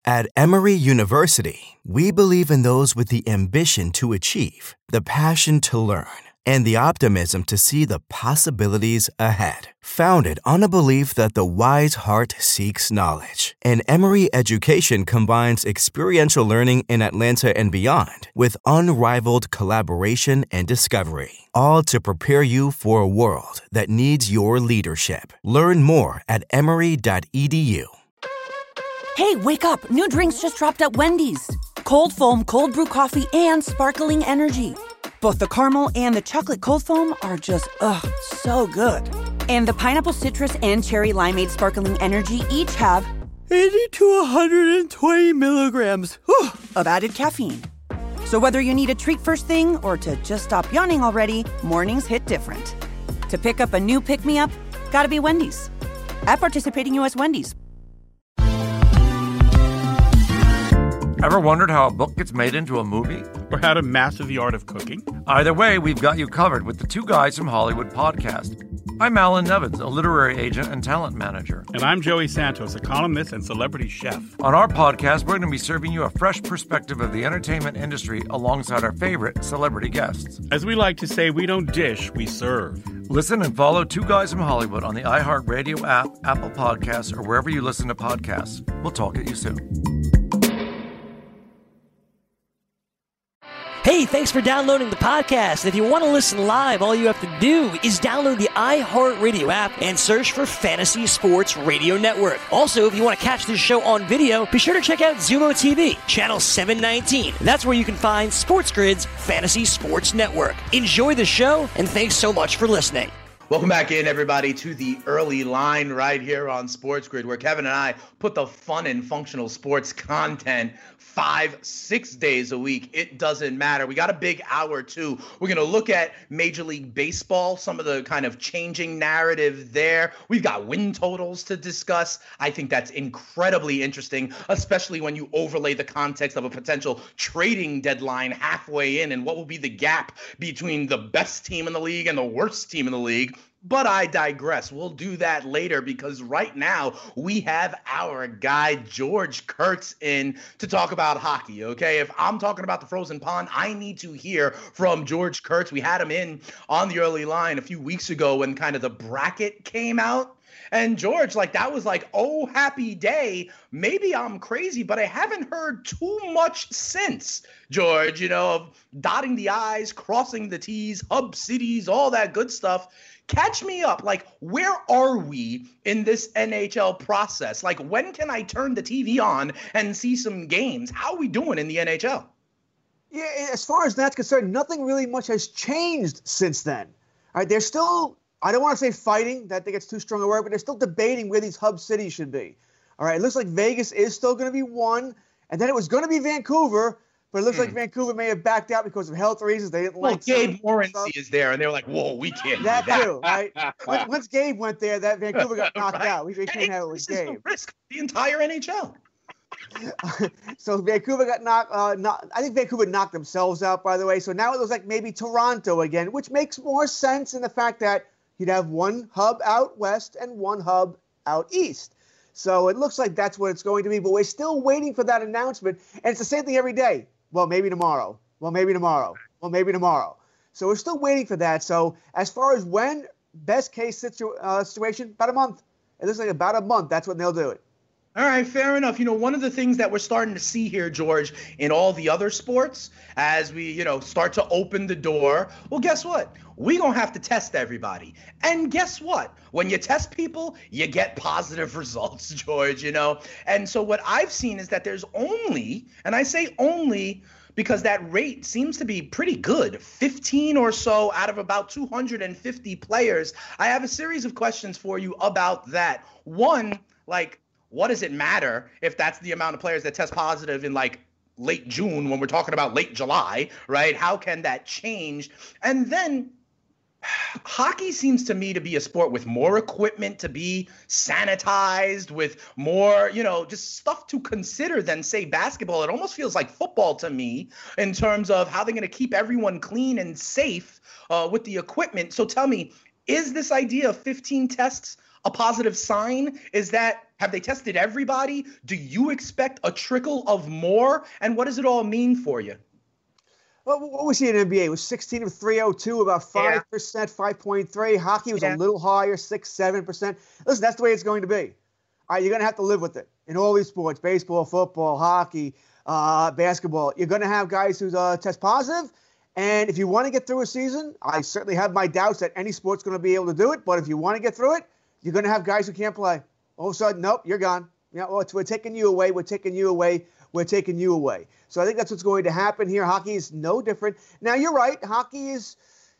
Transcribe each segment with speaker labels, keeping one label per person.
Speaker 1: At Emory University, we believe in those with the ambition to achieve, the passion to learn, and the optimism to see the possibilities ahead. Founded on a belief that the wise heart seeks knowledge, and Emory education combines experiential learning in Atlanta and beyond with unrivaled collaboration and discovery, all to prepare you for a world that needs your leadership. Learn more at emory.edu.
Speaker 2: Hey, wake up! New drinks just dropped at Wendy's. Cold foam, cold brew coffee, and sparkling energy. Both the caramel and the chocolate cold foam are just, so good. And the pineapple citrus and cherry limeade sparkling energy each have 80 to 120 milligrams of added caffeine. So whether you need a treat first thing or to just stop yawning already, mornings hit different. To pick up a new pick-me-up, gotta be Wendy's. At participating U.S. Wendy's.
Speaker 3: Ever wondered how a book gets made into a movie?
Speaker 4: Or how to master the art of cooking?
Speaker 3: Either way, we've got you covered with the Two Guys from Hollywood podcast. I'm Alan Nevins, a literary agent and talent manager.
Speaker 4: And I'm Joey Santos, a columnist and celebrity chef.
Speaker 3: On our podcast, we're going to be serving you a fresh perspective of the entertainment industry alongside our favorite celebrity guests.
Speaker 4: As we like to say, we don't dish, we serve.
Speaker 3: Listen and follow Two Guys from Hollywood on the iHeartRadio app, Apple Podcasts, or wherever you listen to podcasts. We'll talk at you soon.
Speaker 5: Hey, thanks for downloading the podcast. If you want to listen live, all you have to do is download the iHeartRadio app and search for Fantasy Sports Radio Network. Also, if you want to catch this show on video, be sure to check out Zumo TV, channel 719. That's where you can find Sports Grid's Fantasy Sports Network. Enjoy the show, and thanks so much for listening.
Speaker 6: Welcome back in, everybody, to the early line right here on Sports Grid, where Kevin and I put the fun and functional sports content 5-6 days a week. It doesn't matter. We got a big hour, too. We're going to look at Major League Baseball, some of the kind of changing narrative there. We've got win totals to discuss. I think that's incredibly interesting, especially when you overlay the context of a potential trading deadline halfway in and what will be the gap between the best team in the league and the worst team in the league. But I digress. We'll do that later because right now we have our guy George Kurtz in to talk about hockey, okay? If I'm talking about the frozen pond, I need to hear from George Kurtz. We had him in on the early line a few weeks ago when kind of the bracket came out. And George, that was oh, happy day. Maybe I'm crazy, but I haven't heard too much since, George, of dotting the I's, crossing the T's, hub cities, all that good stuff. Catch me up. Where are we in this NHL process? When can I turn the TV on and see some games? How are we doing in the NHL?
Speaker 7: Yeah, as far as that's concerned, nothing really much has changed since then. All right, they're still, I don't want to say fighting, that I think it's too strong a word, but they're still debating where these hub cities should be. All right, it looks like Vegas is still going to be one, and then it was going to be Vancouver, but it looks like Vancouver may have backed out because of health reasons. They didn't like
Speaker 6: Gabe Morency is there, and they were like, whoa, we can't do that.
Speaker 7: Too, right? Once Gabe went there, that Vancouver got knocked out. We can't have it with Gabe.
Speaker 6: Risk the entire NHL.
Speaker 7: So Vancouver got knocked. I think Vancouver knocked themselves out, by the way. So now it looks like maybe Toronto again, which makes more sense in the fact that you'd have one hub out west and one hub out east. So it looks like that's what it's going to be. But we're still waiting for that announcement. And it's the same thing every day. Well, maybe tomorrow. Well, maybe tomorrow. Well, maybe tomorrow. So we're still waiting for that. So as far as when, best case situation, about a month. It looks like about a month. That's when they'll do it.
Speaker 6: All right, fair enough. One of the things that we're starting to see here, George, in all the other sports, as we, start to open the door, well, guess what? We're going to have to test everybody. And guess what? When you test people, you get positive results, George, And so what I've seen is that there's only, and I say only because that rate seems to be pretty good, 15 or so out of about 250 players. I have a series of questions for you about that. One, what does it matter if that's the amount of players that test positive in late June when we're talking about late July, right? How can that change? And then hockey seems to me to be a sport with more equipment to be sanitized, with more, just stuff to consider than, say, basketball. It almost feels like football to me in terms of how they're going to keep everyone clean and safe with the equipment. So tell me, is this idea of 15 tests a positive sign? Is that Have they tested everybody? Do you expect a trickle of more? And what does it all mean for you?
Speaker 7: Well, what was he in NBA? It was 16 of 302, about 5%, 5.3. Hockey was a little higher, 6-7%. Listen, that's the way it's going to be. All right, you're going to have to live with it in all these sports, baseball, football, hockey, basketball. You're going to have guys who test positive. And if you want to get through a season, I certainly have my doubts that any sport's going to be able to do it. But if you want to get through it, you're going to have guys who can't play. All of a sudden, nope, you're gone. We're taking you away. We're taking you away. We're taking you away. So I think that's what's going to happen here. Hockey is no different. Now, you're right. Hockey is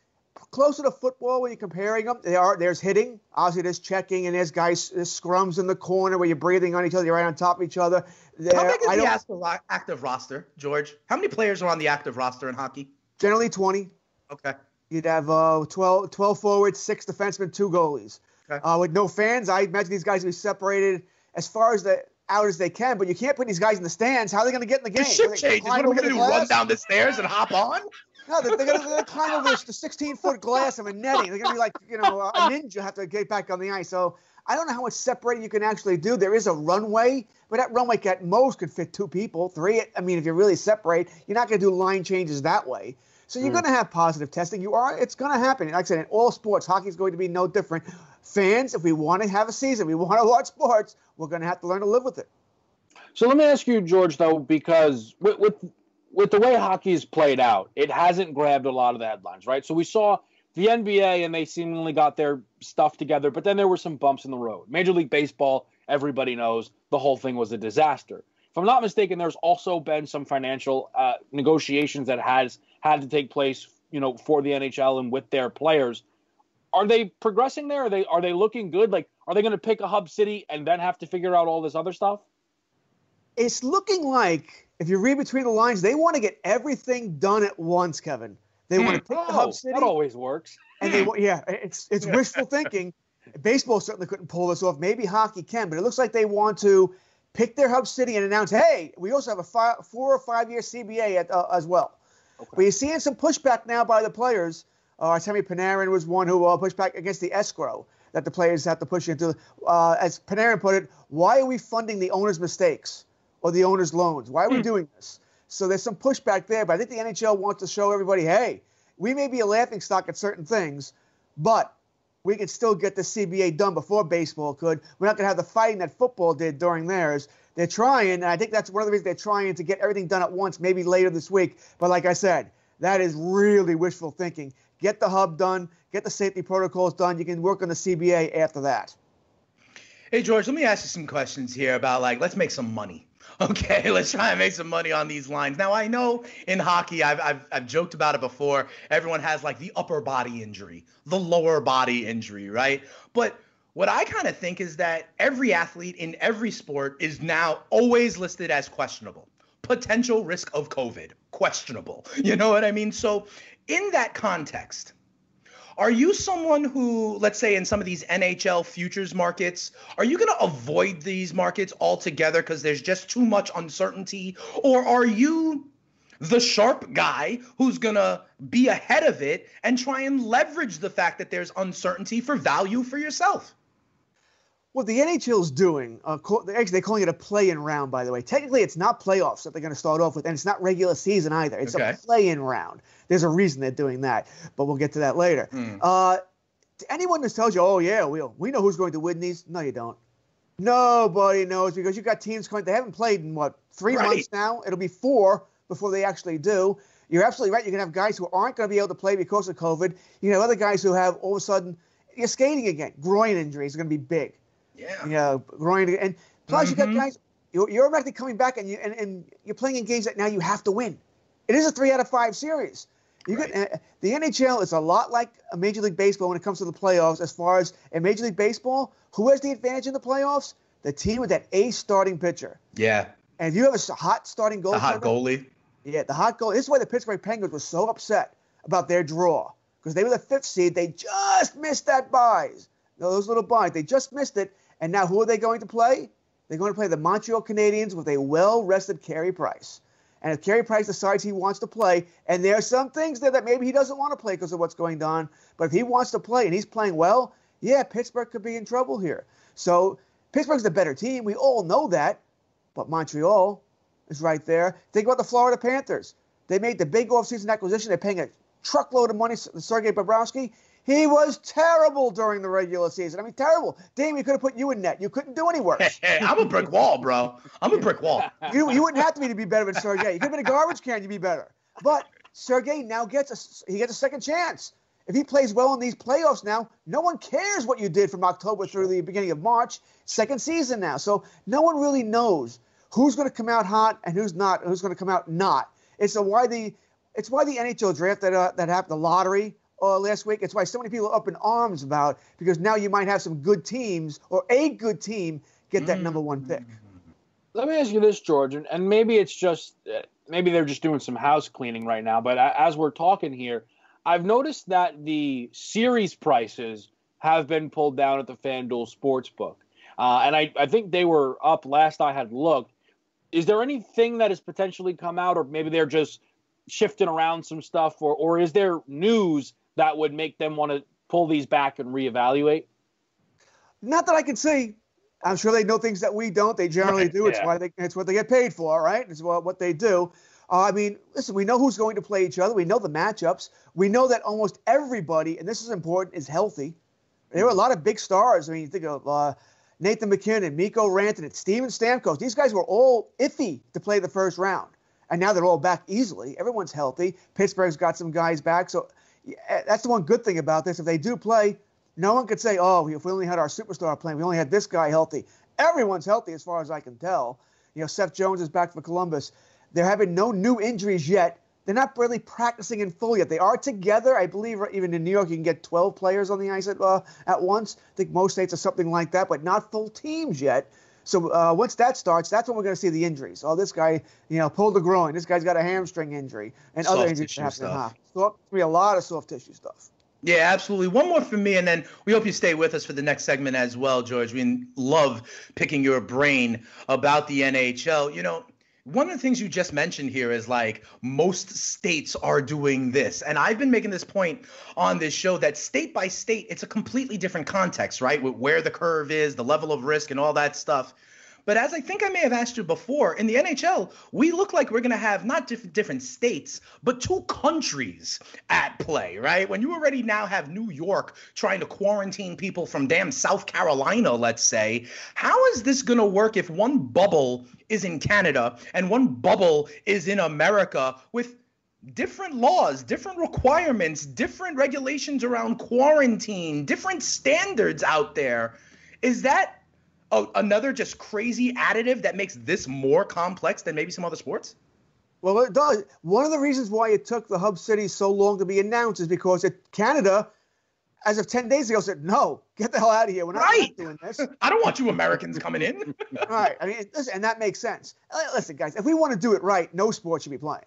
Speaker 7: closer to football when you're comparing them. There's hitting. Obviously, there's checking, and there's scrums in the corner where you're breathing on each other. You're right on top of each other.
Speaker 6: How big is the active roster, George? How many players are on the active roster in hockey?
Speaker 7: Generally 20.
Speaker 6: Okay.
Speaker 7: You'd have 12 forwards, 6 defensemen, 2 goalies. Okay. With no fans, I imagine these guys will be separated as far as out as they can, but you can't put these guys in the stands. How are they going to get in the game?
Speaker 6: The shift changes. What are we going to do, run down the stairs and hop on?
Speaker 7: No, they're going to climb over the 16-foot glass of a netting. They're going to be like, a ninja, have to get back on the ice. So I don't know how much separating you can actually do. There is a runway, but that runway at most could fit 2 people, 3. I mean, if you really separate, you're not going to do line changes that way. So you're going to have positive testing. It's going to happen. Like I said, in all sports, hockey is going to be no different. Fans, if we want to have a season, we want to watch sports, we're going to have to learn to live with it.
Speaker 8: So let me ask you, George, though, because with the way hockey is played out, it hasn't grabbed a lot of the headlines, right? So we saw the NBA, and they seemingly got their stuff together, but then there were some bumps in the road. Major League Baseball, everybody knows the whole thing was a disaster. If I'm not mistaken, there's also been some financial negotiations that has had to take place, for the NHL and with their players. Are they progressing there? Are they looking good? Like, are they going to pick a hub city and then have to figure out all this other stuff?
Speaker 7: It's looking like, if you read between the lines, they want to get everything done at once, Kevin. They want to pick the hub city.
Speaker 8: That always works.
Speaker 7: And it's wishful thinking. Baseball certainly couldn't pull this off. Maybe hockey can, but it looks like they want to pick their hub city and announce, hey, we also have a 4 or 5 year CBA as well. Okay. But you're seeing some pushback now by the players. Artemi Panarin was one who pushed back against the escrow that the players have to push into. As Panarin put it, why are we funding the owner's mistakes or the owner's loans? Why are we doing this? So there's some pushback there, but I think the NHL wants to show everybody, hey, we may be a laughingstock at certain things, but we can still get the CBA done before baseball could. We're not going to have the fighting that football did during theirs. They're trying, and I think that's one of the reasons they're trying to get everything done at once, maybe later this week. But like I said, that is really wishful thinking. Get the hub done, get the safety protocols done. You can work on the CBA after that.
Speaker 6: Hey, George, let me ask you some questions here about, let's make some money. Okay, let's try and make some money on these lines. Now, I know in hockey, I've joked about it before. Everyone has the upper body injury, the lower body injury, right? But what I kind of think is that every athlete in every sport is now always listed as questionable. Potential risk of COVID, questionable. You know what I mean? So in that context, are you someone who, let's say in some of these NHL futures markets, are you going to avoid these markets altogether because there's just too much uncertainty? Or are you the sharp guy who's going to be ahead of it and try and leverage the fact that there's uncertainty for value for yourself?
Speaker 7: What the NHL's doing, actually they're calling it a play-in round, by the way. Technically, it's not playoffs that they're going to start off with, and it's not regular season either. It's a play-in round. There's a reason they're doing that, but we'll get to that later. To anyone that tells you, oh, yeah, we know who's going to win these, no, you don't. Nobody knows because you've got teams coming. They haven't played in, 3 months now? It'll be 4 before they actually do. You're absolutely right. You're going to have guys who aren't going to be able to play because of COVID. You have other guys who have all of a sudden, you're skating again. Groin injuries are going to be big. Yeah. Groin, and plus you got guys. You're already coming back, and you're playing in games that now you have to win. It is a 3 out of 5 series. The NHL is a lot like a Major League Baseball when it comes to the playoffs. As far as in Major League Baseball, who has the advantage in the playoffs? The team with that ace starting pitcher.
Speaker 6: Yeah.
Speaker 7: And if you have a hot starting goalie,
Speaker 6: the hot goalie.
Speaker 7: Yeah, the hot goalie. This is why the Pittsburgh Penguins were so upset about their draw because they were the 5th seed. They just missed that buys. Those little buys. They just missed it. And now who are they going to play? They're going to play the Montreal Canadiens with a well-rested Carey Price. And if Carey Price decides he wants to play, and there are some things there that maybe he doesn't want to play because of what's going on, but if he wants to play and he's playing well, yeah, Pittsburgh could be in trouble here. So Pittsburgh's the better team. We all know that. But Montreal is right there. Think about the Florida Panthers. They made the big offseason acquisition. They're paying a truckload of money to Sergei Bobrovsky. He was terrible during the regular season. I mean, terrible. Damn, we could have put you in net. You couldn't do any worse.
Speaker 6: Hey, I'm a brick wall, bro. I'm a brick wall.
Speaker 7: You wouldn't have to be better than Sergei. You could have been a garbage can. You'd be better. But Sergei now gets a second chance. If he plays well in these playoffs now, no one cares what you did from October through the beginning of March. Second season now. So no one really knows who's going to come out hot and who's not, who's going to come out not. It's why the NHL draft that happened, the lottery last week. It's why so many people are up in arms about, because now you might have some good teams or a good team get that number one pick.
Speaker 8: Let me ask you this, George, and maybe it's just maybe they're just doing some house cleaning right now. But as we're talking here, I've noticed that the series prices have been pulled down at the FanDuel Sportsbook, and I think they were up last I had looked. Is there anything that has potentially come out, or maybe they're just shifting around some stuff, or is there news that would make them want to pull these back and reevaluate?
Speaker 7: Not that I can see. I'm sure they know things that we don't. They generally do. Yeah. It's what they get paid for, right? It's what they do. I mean, listen, we know who's going to play each other. We know the matchups. We know that almost everybody, and this is important, is healthy. There were a lot of big stars. I mean, you think of Nathan McKinnon, Mikko Rantanen, Steven Stamkos. These guys were all iffy to play the first round. And now they're all back easily. Everyone's healthy. Pittsburgh's got some guys back. So that's the one good thing about this. If they do play, no one could say, oh, if we only had our superstar playing, we only had this guy healthy. Everyone's healthy as far as I can tell. You know, Seth Jones is back for Columbus. They're having no new injuries yet. They're not really practicing in full yet. They are together. I believe even in New York, you can get 12 players on the ice at once. I think most states are something like that, but not full teams yet. So once that starts, that's when we're going to see the injuries. Oh, this guy, pulled the groin. This guy's got a hamstring injury and other injuries happening. So there'll be a lot of soft tissue stuff.
Speaker 6: Yeah, absolutely. One more from me, and then we hope you stay with us for the next segment as well, George. We love picking your brain about the NHL. One of the things you just mentioned here is like most states are doing this. And I've been making this point on this show that state by state, it's a completely different context, right? With where the curve is, the level of risk and all that stuff. But as I think I may have asked you before, in the NHL, we look like we're going to have not different states, but two countries at play, right? When you already now have New York trying to quarantine people from damn South Carolina, let's say, how is this going to work if one bubble is in Canada and one bubble is in America with different laws, different requirements, different regulations around quarantine, different standards out there? Is that another just crazy additive that makes this more complex than maybe some other sports?
Speaker 7: Well, it does. One of the reasons why it took the hub cities so long to be announced is because Canada, as of 10 days ago, said, no, get the hell out of here. We're not doing this.
Speaker 6: I don't want you Americans coming in.
Speaker 7: Right. I mean, listen, and that makes sense. Listen, guys, if we want to do it right, no sport should be playing.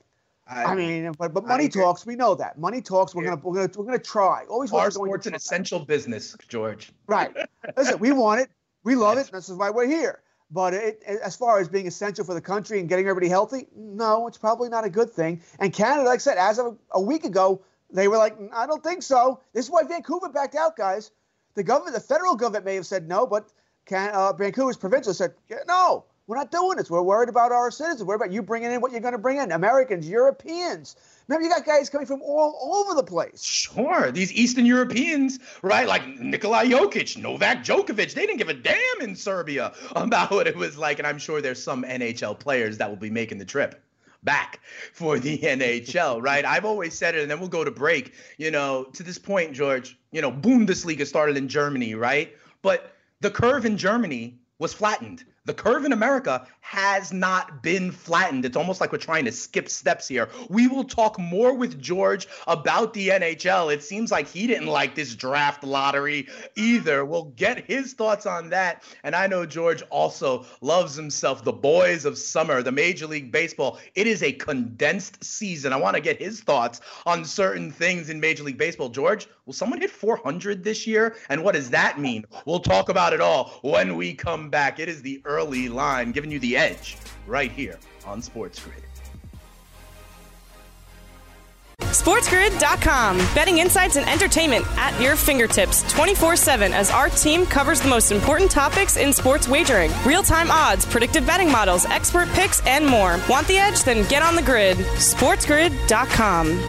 Speaker 7: But money talks. We know that money talks. We're gonna try. Always.
Speaker 6: Our sport's an essential business, George.
Speaker 7: Right. Listen, we want it. We love it. This is why we're here. But as far as being essential for the country and getting everybody healthy, no, it's probably not a good thing. And Canada, like I said, as of a week ago, they were like, I don't think so. This is why Vancouver backed out, guys. The federal government may have said no, but Vancouver's provincial said, no, we're not doing this. We're worried about our citizens. We're worried about you bringing in what you're going to bring in. Americans, Europeans. Remember, you got guys coming from all over the place.
Speaker 6: Sure. These Eastern Europeans, right? Like Nikola Jokic, Novak Djokovic. They didn't give a damn in Serbia about what it was like. And I'm sure there's some NHL players that will be making the trip back for the NHL, right? I've always said it, and then we'll go to break. To this point, George, Bundesliga started in Germany, right? But the curve in Germany was flattened. The curve in America has not been flattened. It's almost like we're trying to skip steps here. We will talk more with George about the NHL. It seems like he didn't like this draft lottery either. We'll get his thoughts on that. And I know George also loves himself the boys of summer, the Major League Baseball. It is a condensed season. I want to get his thoughts on certain things in Major League Baseball. George, will someone hit 400 this year? And what does that mean? We'll talk about it all when we come back. It is the early line, giving you the edge right here on Sports Grid.
Speaker 9: SportsGrid.com. Betting insights and entertainment at your fingertips 24/7 as our team covers the most important topics in sports wagering. Real-time odds, predictive betting models, expert picks, and more. Want the edge? Then get on the grid. SportsGrid.com.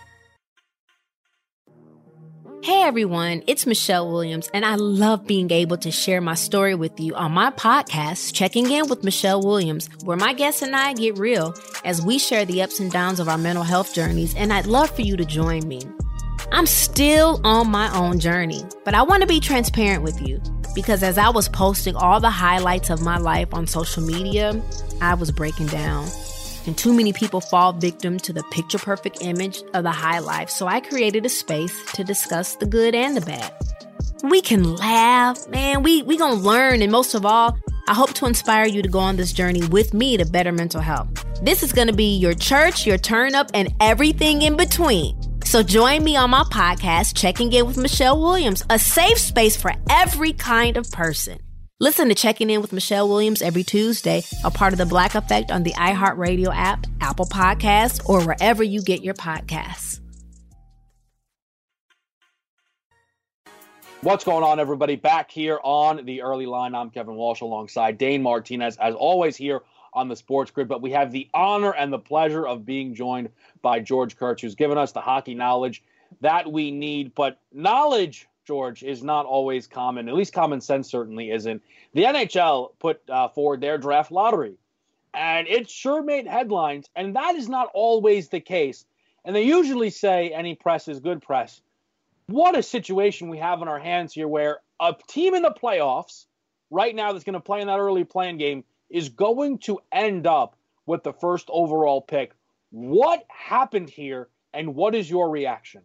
Speaker 10: Hey everyone, it's Michelle Williams, and I love being able to share my story with you on my podcast, Checking In with Michelle Williams, where my guests and I get real as we share the ups and downs of our mental health journeys, and I'd love for you to join me. I'm still on my own journey, but I want to be transparent with you because as I was posting all the highlights of my life on social media, I was breaking down. And too many people fall victim to the picture-perfect image of the high life, so I created a space to discuss the good and the bad. We can laugh, man, we gonna learn, and most of all, I hope to inspire you to go on this journey with me to better mental health. This is gonna be your church, your turn-up, and everything in between. So join me on my podcast, Checking In with Michelle Williams, a safe space for every kind of person. Listen to Checking In with Michelle Williams every Tuesday, a part of the Black Effect on the iHeartRadio app, Apple Podcasts, or wherever you get your podcasts.
Speaker 8: What's going on, everybody? Back here on the Early Line. I'm Kevin Walsh alongside Dane Martinez, as always, here on the Sports Grid. But we have the honor and the pleasure of being joined by George Kurtz, who's given us the hockey knowledge that we need. But knowledge, George, is not always common. At least common sense certainly isn't. The NHL put forward their draft lottery, and it sure made headlines, and that is not always the case. And they usually say any press is good press. What a situation we have on our hands here where a team in the playoffs right now that's going to play in that early playing game is going to end up with the first overall pick. What happened here, and what is your reaction?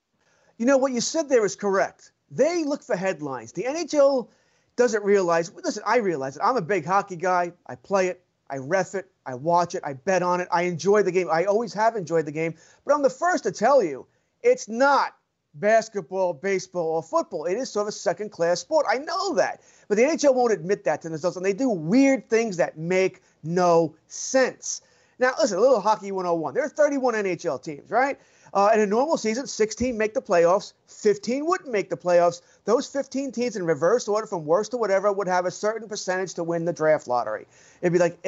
Speaker 7: You know, what you said there is correct. They look for headlines. The NHL doesn't realize, listen, I realize it. I'm a big hockey guy. I play it. I ref it. I watch it. I bet on it. I enjoy the game. I always have enjoyed the game. But I'm the first to tell you, it's not basketball, baseball, or football. It is sort of a second-class sport. I know that. But the NHL won't admit that to themselves, and they do weird things that make no sense. Now, listen, a little hockey 101. There are 31 NHL teams, right? In a normal season, 16 make the playoffs, 15 wouldn't make the playoffs. Those 15 teams in reverse order from worst to whatever would have a certain percentage to win the draft lottery. It'd be like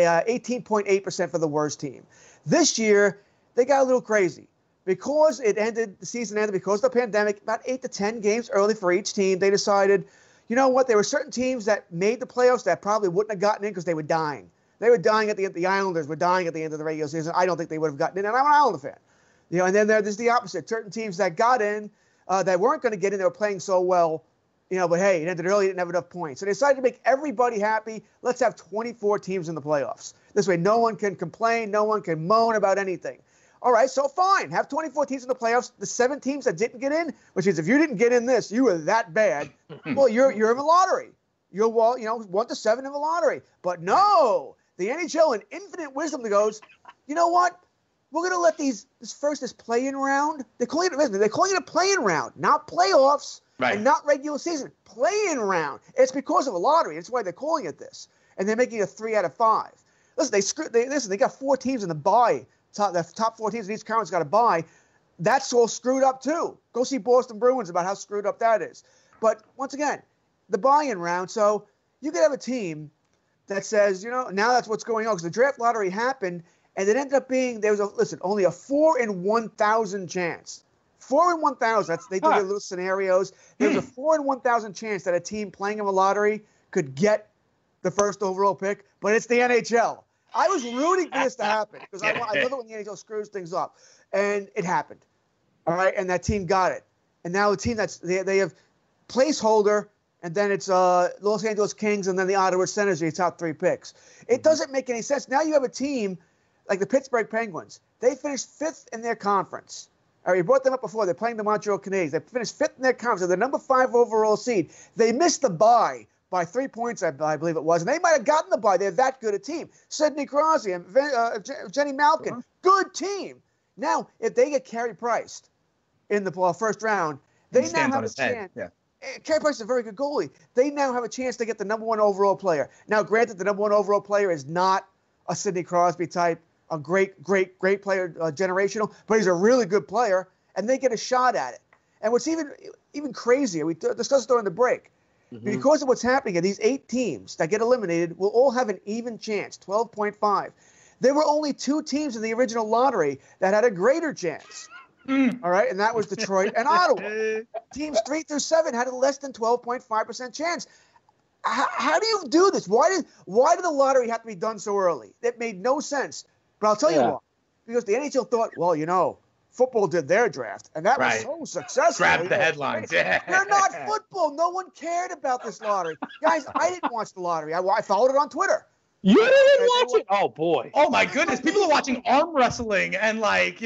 Speaker 7: 18.8% for the worst team. This year, they got a little crazy. Because the season ended because of the pandemic, about 8 to 10 games early for each team, they decided, you know what, there were certain teams that made the playoffs that probably wouldn't have gotten in because they were dying. They were dying at the end. The Islanders were dying at the end of the regular season. I don't think they would have gotten in, and I'm an Islander fan. You know, and then there's the opposite. Certain teams that got in that weren't going to get in, they were playing so well, you know, but hey, it ended early, didn't have enough points. So they decided to make everybody happy. Let's have 24 teams in the playoffs. This way, no one can complain, no one can moan about anything. All right, so fine. Have 24 teams in the playoffs. The 7 teams that didn't get in, which is if you didn't get in this, you were that bad. Well, you're in the lottery. You're 1 to 7 in the lottery. But no, the NHL in infinite wisdom goes, you know what? We're going to let this play-in round. They're calling it a play-in round, not playoffs, right, and not regular season. Play-in round. It's because of a lottery. That's why they're calling it this. And they're making it 3 out of 5. Listen, they got 4 teams in the bye. The top 4 teams in each conference got a bye. That's all screwed up too. Go see Boston Bruins about how screwed up that is. But once again, the buy-in round. So you could have a team that says, you know, now that's what's going on because the draft lottery happened, and it ended up being only a 4 in 1,000 chance. 4 in 1,000. They do their little scenarios. There was a 4 in 1,000 chance that a team playing in a lottery could get the first overall pick, but it's the NHL. I was rooting for this to happen because I love it when the NHL screws things up, and it happened. All right, and that team got it, and now the team they have placeholder, and then it's Los Angeles Kings, and then the Ottawa Senators, the top 3 picks. It doesn't make any sense. Now you have a team like the Pittsburgh Penguins. They finished 5th in their conference. All right, you brought them up before. They're playing the Montreal Canadiens. They finished 5th in their conference. They're the number 5 overall seed. They missed the bye by 3 points, I believe it was. And they might have gotten the bye. They're that good a team. Sidney Crosby and Jenny Malkin, good team. Now, if they get Carey Price in the first round, they now have a chance. Yeah. Carey Price is a very good goalie. They now have a chance to get the number 1 overall player. Now, granted, the number 1 overall player is not a Sidney Crosby type, a great player, generational, but he's a really good player. and they get a shot at it. And what's even crazier, we discussed during the break, because of what's happening here, these 8 teams that get eliminated will all have an even chance, 12.5. There were only 2 teams in the original lottery that had a greater chance. All right, and that was Detroit and Ottawa. Teams 3 through 7 had a less than 12.5% chance. How do you do this? Why did the lottery have to be done so early? That made no sense. But I'll tell you why. Because the NHL thought, well, football did their draft, and that was so successful.
Speaker 6: Grab the headlines.
Speaker 7: They're not football. No one cared about this lottery. Guys, I didn't watch the lottery. I followed it on Twitter.
Speaker 8: You didn't watch it? Oh, boy.
Speaker 6: Oh, my goodness. People are watching arm wrestling and,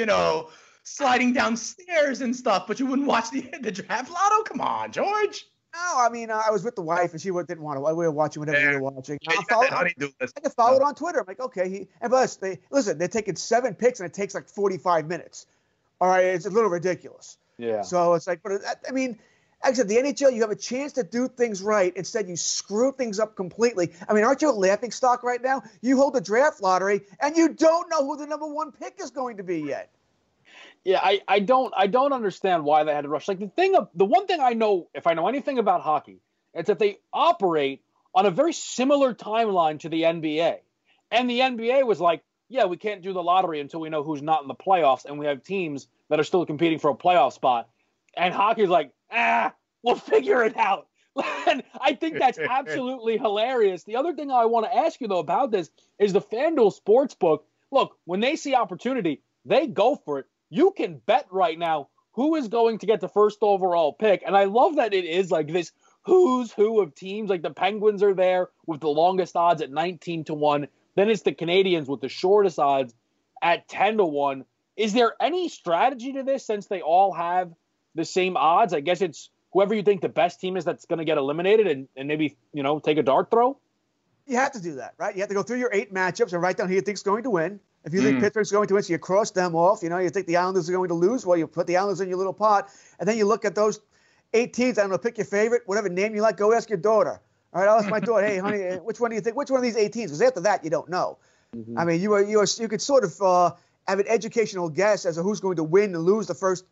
Speaker 6: sliding downstairs and stuff, but you wouldn't watch the draft lotto? Come on, George.
Speaker 7: No, I mean, I was with the wife, and she didn't want to. We were watching whatever we were watching. I can follow it on Twitter. I'm like, okay. And plus, they're taking 7 picks, and it takes like 45 minutes. All right, it's a little ridiculous.
Speaker 8: Yeah.
Speaker 7: So it's like, but I mean, like I said, the NHL, you have a chance to do things right. Instead, you screw things up completely. I mean, aren't you a laughing stock right now? You hold the draft lottery, and you don't know who the number 1 pick is going to be yet.
Speaker 8: Yeah, I don't understand why they had to rush. Like the one thing I know, if I know anything about hockey, it's that they operate on a very similar timeline to the NBA. And the NBA was like, yeah, we can't do the lottery until we know who's not in the playoffs, and we have teams that are still competing for a playoff spot. And hockey's like, we'll figure it out. And I think that's absolutely hilarious. The other thing I want to ask you, though, about this is the FanDuel Sportsbook. Look, when they see opportunity, they go for it. You can bet right now who is going to get the first overall pick. And I love that it is like this who's who of teams. Like the Penguins are there with the longest odds at 19-1. Then it's the Canadians with the shortest odds at 10-1. Is there any strategy to this since they all have the same odds? I guess it's whoever you think the best team is that's going to get eliminated and maybe, take a dart throw?
Speaker 7: You have to do that, right? You have to go through your 8 matchups and write down who you think is going to win. If you think Pittsburgh's going to win, so you cross them off. You think the Islanders are going to lose, well, you put the Islanders in your little pot. And then you look at those 8 teams. I don't know, pick your favorite, whatever name you like, go ask your daughter. All right, I'll ask my daughter, hey, honey, which one do you think? Which one of these 8 teams? Because after that, you don't know. I mean, you could sort of have an educational guess as to who's going to win and lose the first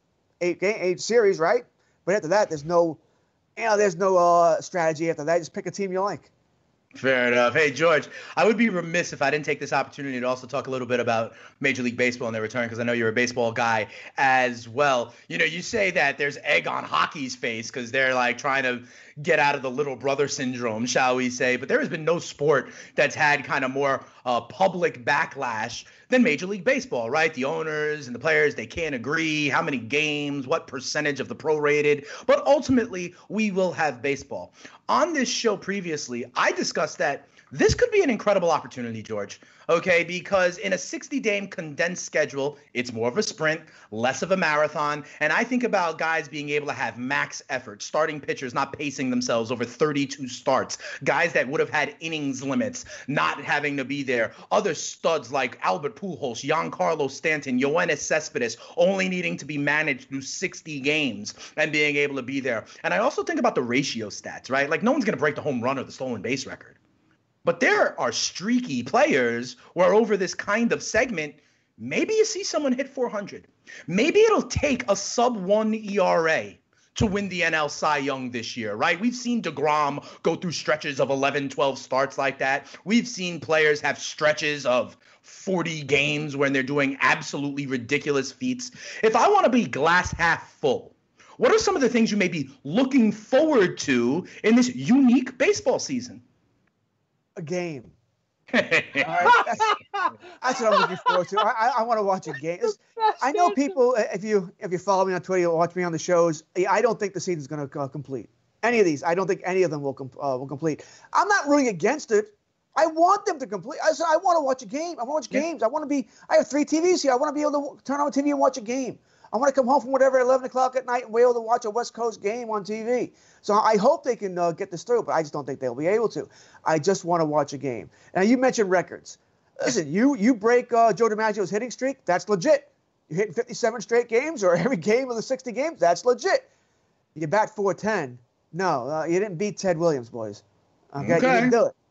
Speaker 7: 8 series, right? But after that, there's no strategy after that. Just pick a team you like.
Speaker 6: Fair enough. Hey, George, I would be remiss if I didn't take this opportunity to also talk a little bit about Major League Baseball and their return, because I know you're a baseball guy as well. You say that there's egg on hockey's face because they're like trying to get out of the little brother syndrome, shall we say. But there has been no sport that's had kind of more public backlash than Major League Baseball, right? The owners and the players, they can't agree how many games, what percentage of the prorated, but ultimately we will have baseball. On this show previously, I discussed that this could be an incredible opportunity, George, okay? Because in a 60-game condensed schedule, it's more of a sprint, less of a marathon. And I think about guys being able to have max effort, starting pitchers not pacing themselves over 32 starts, guys that would have had innings limits, not having to be there, other studs like Albert Pujols, Giancarlo Stanton, Yoenis Cespedes, only needing to be managed through 60 games and being able to be there. And I also think about the ratio stats, right? Like no one's going to break the home run or the stolen base record. But there are streaky players where over this kind of segment, maybe you see someone hit 400. Maybe it'll take a sub-1 ERA to win the NL Cy Young this year, right? We've seen DeGrom go through stretches of 11, 12 starts like that. We've seen players have stretches of 40 games when they're doing absolutely ridiculous feats. If I want to be glass half full, what are some of the things you may be looking forward to in this unique baseball season?
Speaker 7: A game. All right, that's what I'm looking forward to. I want to watch a game. I know people. If you follow me on Twitter, you watch me on the shows. I don't think the season's going to complete. Any of these, I don't think any of them will complete. I'm not really against it. I want them to complete. I said I want to watch a game. I want to watch games. I have 3 TVs here. I want to be able to turn on the TV and watch a game. I want to come home from whatever 11 o'clock at night and be able to watch a West Coast game on TV. So I hope they can get this through, but I just don't think they'll be able to. I just want to watch a game. Now, you mentioned records. Listen, you break Joe DiMaggio's hitting streak, that's legit. You're hitting 57 straight games or every game of the 60 games, that's legit. You bat .410. No, you didn't beat Ted Williams, boys. Okay? You didn't do it.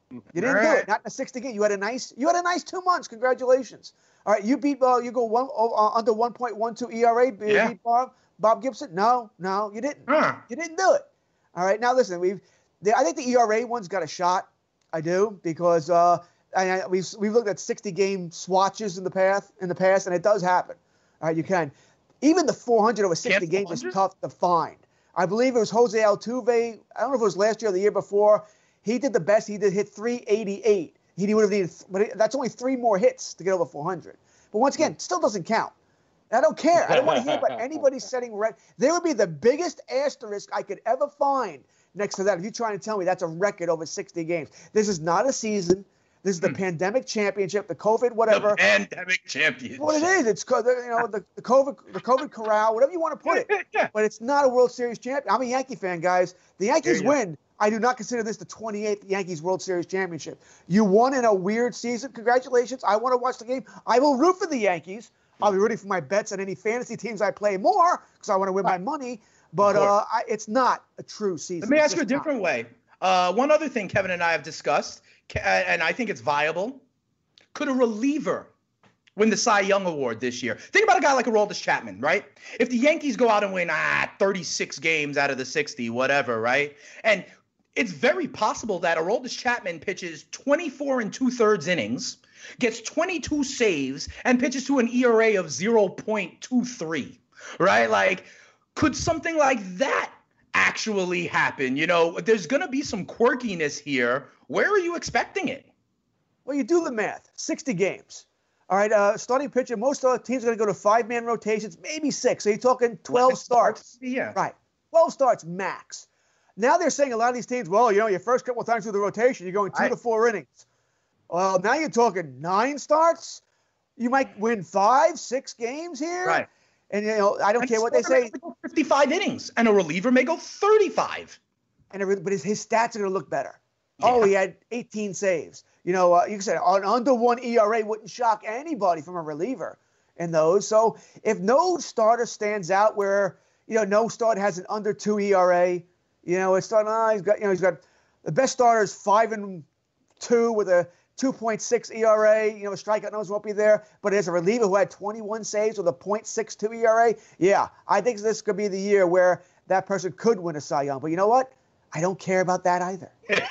Speaker 7: You didn't do it. Not in a 60 game. You had a nice 2 months. Congratulations. All right, you beat you go under 1.12 ERA. Beat Bob Gibson. No, you didn't. You didn't do it. All right, now listen. I think the ERA one's got a shot. I do because we've looked at 60 game swatches in the past, and it does happen. All right, you can. Even the 400 over 60 games is tough to find. I believe it was Jose Altuve. I don't know if it was last year or the year before. He did the best. He did hit 388. He would have needed, but that's only 3 more hits to get over 400. But once again, it still doesn't count. I don't care. I don't want to hear about anybody setting record. There would be the biggest asterisk I could ever find next to that if you're trying to tell me that's a record over 60 games. This is not a season. This is the pandemic championship, the COVID whatever.
Speaker 6: The pandemic championship.
Speaker 7: What it is, it's the COVID corral, whatever you want to put it. But it's not a World Series champion. I'm a Yankee fan, guys. The Yankees win. I do not consider this the 28th Yankees World Series championship. You won in a weird season. Congratulations. I want to watch the game. I will root for the Yankees. I'll be rooting for my bets on any fantasy teams I play more because I want to win my money. But it's not a true season.
Speaker 6: Let me ask you a different way. One other thing Kevin and I have discussed, and I think it's viable. Could a reliever win the Cy Young Award this year? Think about a guy like Aroldis Chapman, right? If the Yankees go out and win 36 games out of the 60, whatever, right? And it's very possible that Aroldis Chapman pitches 24 2/3 innings, gets 22 saves, and pitches to an ERA of 0.23, right? Like, could something like that actually happen? There's going to be some quirkiness here. Where are you expecting it?
Speaker 7: Well, you do the math. 60 games. All right, starting pitcher, most of the teams are going to go to 5-man rotations, maybe 6. So you're talking 12 starts.
Speaker 6: Yeah.
Speaker 7: Right. 12 starts max. Now they're saying a lot of these teams, well, your first couple of times through the rotation, you're going 2 to 4 innings. Well, now you're talking 9 starts. You might win 5, 6 games here.
Speaker 6: Right.
Speaker 7: And, I don't care what they say.
Speaker 6: 55 innings, and a reliever may go 35.
Speaker 7: But his stats are going to look better. Yeah. Oh, he had 18 saves. You can say an under 1 ERA wouldn't shock anybody from a reliever in those. So if no starter stands out where, no starter has an under 2 ERA, it's starting, he's got the best starter is 5-2 with a 2.6 ERA. Strikeout numbers won't be there. But as a reliever who had 21 saves with a 0.62 ERA, yeah, I think this could be the year where that person could win a Cy Young. But you know what? I don't care about that either.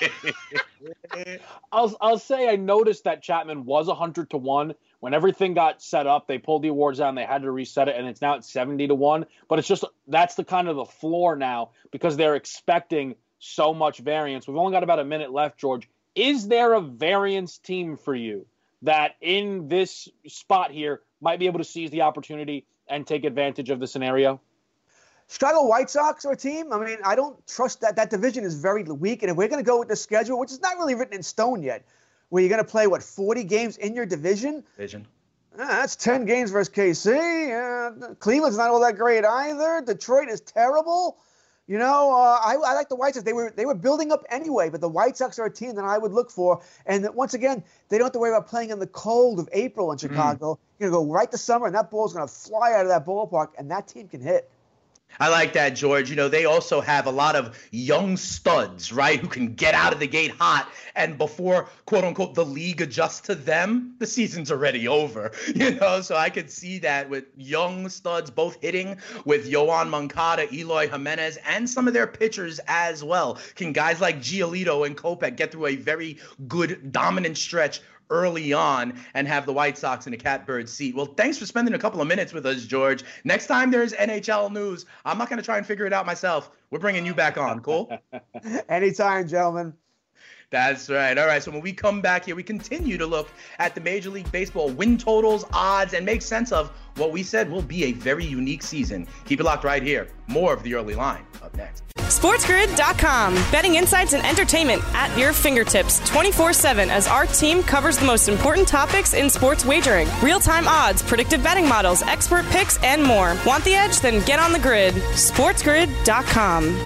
Speaker 8: I'll say I noticed that Chapman was 100-1. When everything got set up, they pulled the awards down. They had to reset it, and it's now at 70-1. But it's just that's the kind of the floor now because they're expecting so much variance. We've only got about a minute left, George. Is there a variance team for you that in this spot here might be able to seize the opportunity and take advantage of the scenario?
Speaker 7: Chicago White Sox are a team. I mean, I don't trust that. That division is very weak. And if we're going to go with the schedule, which is not really written in stone yet, where you're going to play, 40 games in your division? That's 10 games versus KC. Cleveland's not all that great either. Detroit is terrible. I like the White Sox. They were building up anyway, but the White Sox are a team that I would look for. And once again, they don't have to worry about playing in the cold of April in Chicago. You're going to go right to summer, and that ball's going to fly out of that ballpark, and that team can hit.
Speaker 6: I like that, George. They also have a lot of young studs, right, who can get out of the gate hot. And before, quote unquote, the league adjusts to them, the season's already over, So I could see that with young studs both hitting with Yoan Moncada, Eloy Jimenez, and some of their pitchers as well. Can guys like Giolito and Kopech get through a very good dominant stretch early on and have the White Sox in a catbird seat? Well, thanks for spending a couple of minutes with us, George. Next time there's NHL news, I'm not going to try and figure it out myself. We're bringing you back on. Cool?
Speaker 7: Anytime, gentlemen.
Speaker 6: That's right. All right. So when we come back here, we continue to look at the Major League Baseball win totals, odds, and make sense of what we said will be a very unique season. Keep it locked right here. More of The Early Line up next.
Speaker 9: SportsGrid.com. Betting insights and entertainment at your fingertips 24/7 as our team covers the most important topics in sports wagering. Real-time odds, predictive betting models, expert picks, and more. Want the edge? Then get on the grid. SportsGrid.com.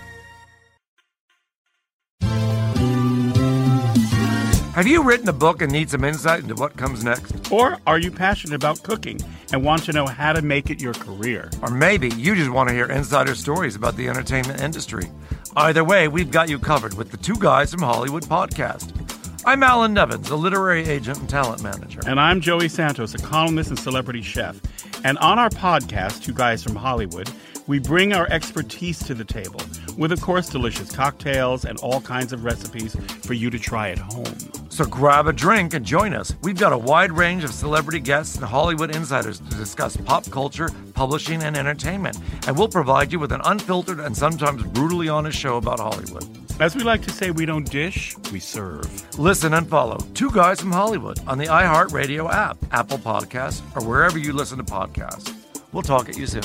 Speaker 3: Have you written a book and need some insight into what comes next?
Speaker 4: Or are you passionate about cooking and want to know how to make it your career?
Speaker 3: Or maybe you just want to hear insider stories about the entertainment industry. Either way, we've got you covered with the Two Guys from Hollywood podcast. I'm Alan Nevins, a literary agent and talent manager.
Speaker 4: And I'm Joey Santos, a columnist and celebrity chef. And on our podcast, Two Guys from Hollywood, we bring our expertise to the table with, of course, delicious cocktails and all kinds of recipes for you to try at home.
Speaker 3: So grab a drink and join us. We've got a wide range of celebrity guests and Hollywood insiders to discuss pop culture, publishing, and entertainment. And we'll provide you with an unfiltered and sometimes brutally honest show about Hollywood.
Speaker 4: As we like to say, we don't dish, we serve.
Speaker 3: Listen and follow Two Guys from Hollywood on the iHeartRadio app, Apple Podcasts, or wherever you listen to podcasts. We'll talk at you soon.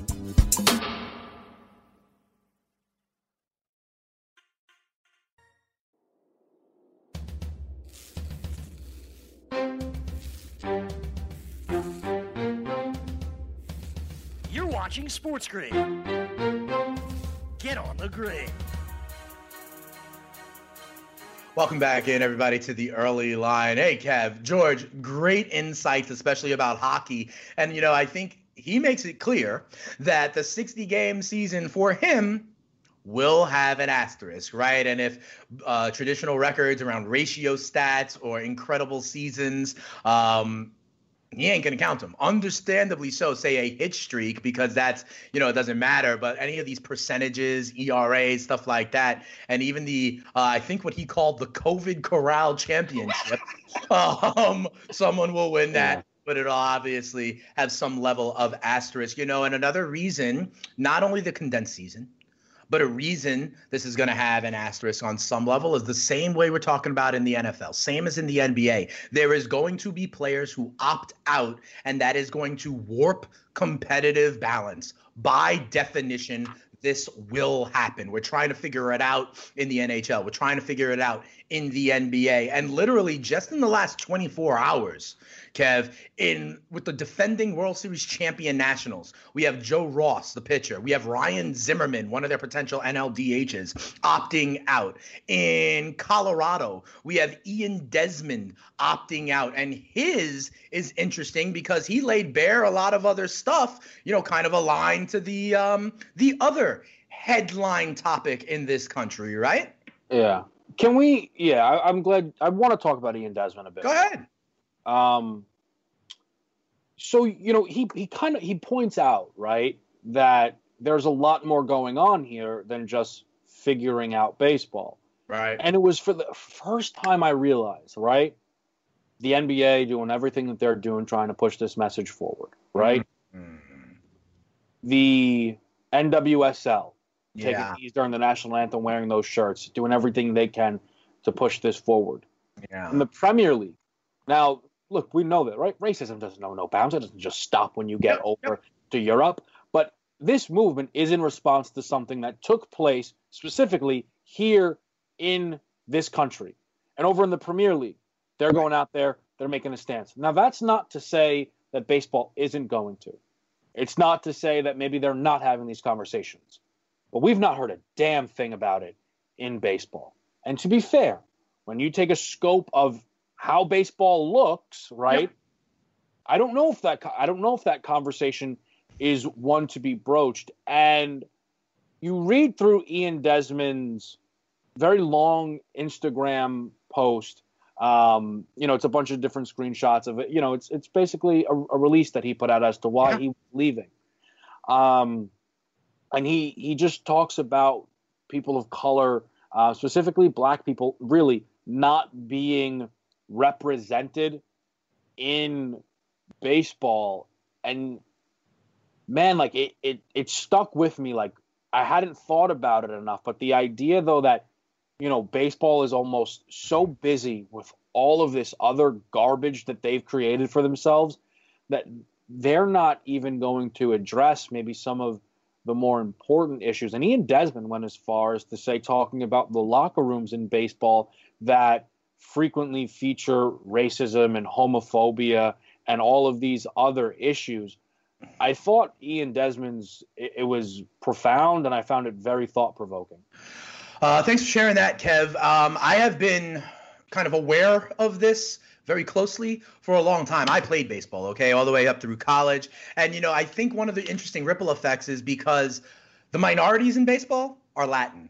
Speaker 5: You're watching Sports Grid. Get on the grid.
Speaker 6: Welcome back in, everybody, to the early line. Hey, Kev, George, great insights, especially about hockey. And, you know, I think he makes it clear that the 60-game season for him will have an asterisk, right? And if traditional records around ratio stats or incredible seasons, he ain't going to count them. Understandably so, say a hit streak, because that's, you know, it doesn't matter. But any of these percentages, ERAs, stuff like that, and even the, I think what he called the COVID Corral Championship, someone will win that. But it'll obviously have some level of asterisk, you know. And another reason, not only the condensed season, but a reason this is going to have an asterisk on some level is the same way we're talking about in the NFL, same as in the NBA. There is going to be players who opt out, and that is going to warp competitive balance. By definition, this will happen. We're trying to figure it out in the NHL. We're trying to figure it out in the NBA. And literally just in the last 24 hours, Kev, with the defending World Series champion Nationals, we have Joe Ross, the pitcher. We have Ryan Zimmerman, one of their potential NLDHs, opting out. In Colorado, we have Ian Desmond opting out. And his is interesting because he laid bare a lot of other stuff, you know, kind of aligned to the other headline topic in this country, right?
Speaker 8: Yeah. Can we? Yeah, I'm glad. I want to talk about Ian Desmond a bit.
Speaker 6: Go ahead.
Speaker 8: So, you know, he points out, right, that there's a lot more going on here than just figuring out baseball.
Speaker 6: Right. And
Speaker 8: it was for the first time I realized, right, the NBA doing everything that they're doing, trying to push this message forward, right? Mm-hmm. The NWSL taking these during the national anthem, wearing those shirts, doing everything they can to push this forward.
Speaker 6: Yeah.
Speaker 8: And the Premier League. Now, look, we know that, right? Racism doesn't know no bounds. It doesn't just stop when you get over to Europe. But this movement is in response to something that took place specifically here in this country. And over in the Premier League, they're going out there, they're making a stance. Now, that's not to say that baseball isn't going to. It's not to say that maybe they're not having these conversations. But we've not heard a damn thing about it in baseball. And to be fair, when you take a scope of how baseball looks, right? Yep. I don't know if that conversation is one to be broached. And you read through Ian Desmond's very long Instagram post. You know, it's a bunch of different screenshots of it. You know, it's basically a release that he put out as to why he was leaving. And he just talks about people of color, specifically black people, really not being represented in baseball. And man, like it stuck with me. Like I hadn't thought about it enough, but the idea though that, you know, baseball is almost so busy with all of this other garbage that they've created for themselves that they're not even going to address maybe some of the more important issues. And Ian Desmond went as far as to say, talking about the locker rooms in baseball that frequently feature racism and homophobia and all of these other issues. I thought Ian Desmond's, it was profound, and I found it very thought-provoking.
Speaker 6: Thanks for sharing that, Kev. I have been kind of aware of this very closely for a long time. I played baseball, okay, all the way up through college. And, you know, I think one of the interesting ripple effects is because the minorities in baseball are Latin.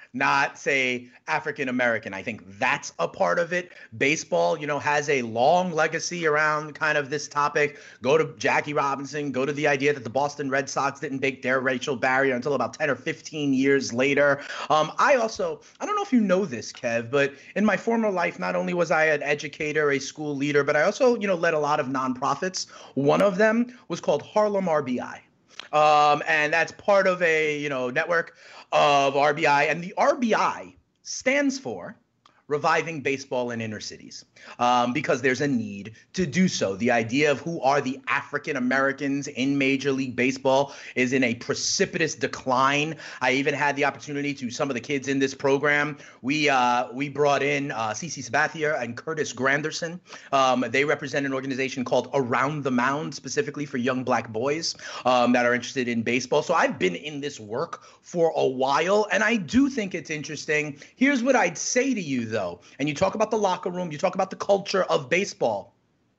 Speaker 6: not say African American. I think that's a part of it. Baseball, has a long legacy around kind of this topic. Go to Jackie Robinson, go to the idea that the Boston Red Sox didn't break their racial barrier until about 10 or 15 years later. I don't know if you know this, Kev, but in my former life, not only was I an educator, a school leader, but I also, led a lot of nonprofits. One of them was called Harlem RBI. And that's part of a, network of RBI. And the RBI stands for Reviving Baseball in Inner Cities, because there's a need to do so. The idea of who are the African Americans in Major League Baseball is in a precipitous decline. I even had the opportunity to some of the kids in this program. We brought in CeCe Sabathia and Curtis Granderson. They represent an organization called Around the Mound, specifically for young black boys that are interested in baseball. So I've been in this work for a while, and I do think it's interesting. Here's what I'd say to you, though. And you talk about the locker room, you talk about the culture of baseball.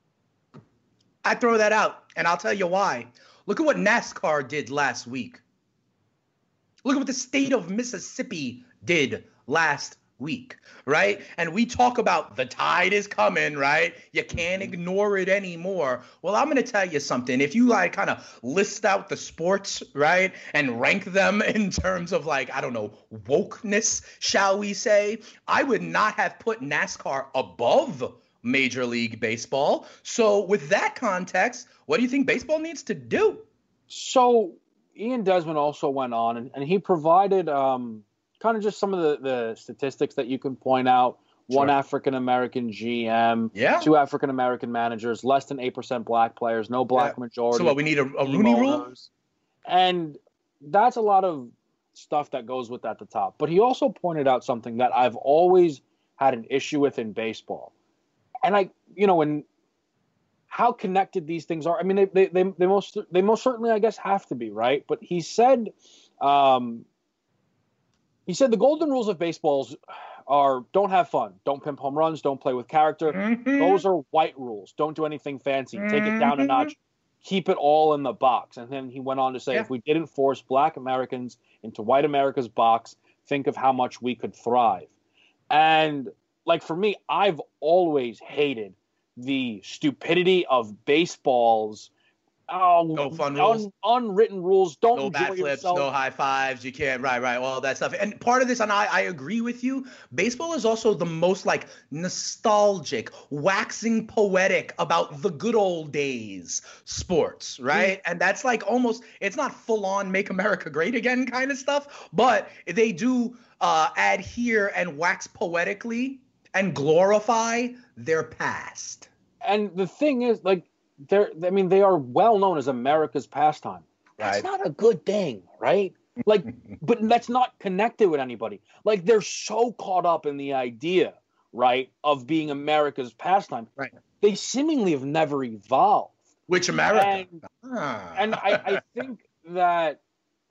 Speaker 6: I throw that out, and I'll tell you why. Look at what NASCAR did last week. Look at what the state of Mississippi did last week, right? And we talk about the tide is coming, right? You can't ignore it anymore. Well, I'm going to tell you something. If you kind of list out the sports, right, and rank them in terms of wokeness, shall we say, I would not have put NASCAR above Major League Baseball. So with that context, what do you think baseball needs to do?
Speaker 8: So Ian Desmond also went on and he provided kind of just some of the statistics that you can point out. One African-American GM, 2 African-American managers, less than 8% black players, no black majority.
Speaker 6: So what, we need a Rooney rule?
Speaker 8: And that's a lot of stuff that goes with at the top. But he also pointed out something that I've always had an issue with in baseball. And and how connected these things are. I mean, they most certainly, I guess, have to be, right? But he said the golden rules of baseballs are don't have fun, don't pimp home runs, don't play with character. Mm-hmm. Those are white rules. Don't do anything fancy. Take it down a notch. Keep it all in the box. And then he went on to say, if we didn't force black Americans into white America's box, think of how much we could thrive. And for me, I've always hated the stupidity of baseball's
Speaker 6: no fun rules,
Speaker 8: unwritten rules. Don't
Speaker 6: no
Speaker 8: enjoy
Speaker 6: bat flips,
Speaker 8: yourself.
Speaker 6: No high fives. You can't, right, all that stuff. And part of this, and I agree with you. Baseball is also the most nostalgic, waxing poetic about the good old days sports, right? And that's almost, it's not full on make America great again kind of stuff, but they do adhere and wax poetically and glorify their past.
Speaker 8: And the thing is, they are well known as America's pastime. That's not a good thing, right? But that's not connected with anybody. They're so caught up in the idea, right, of being America's pastime. Right. They seemingly have never evolved.
Speaker 6: Which America?
Speaker 8: And I think that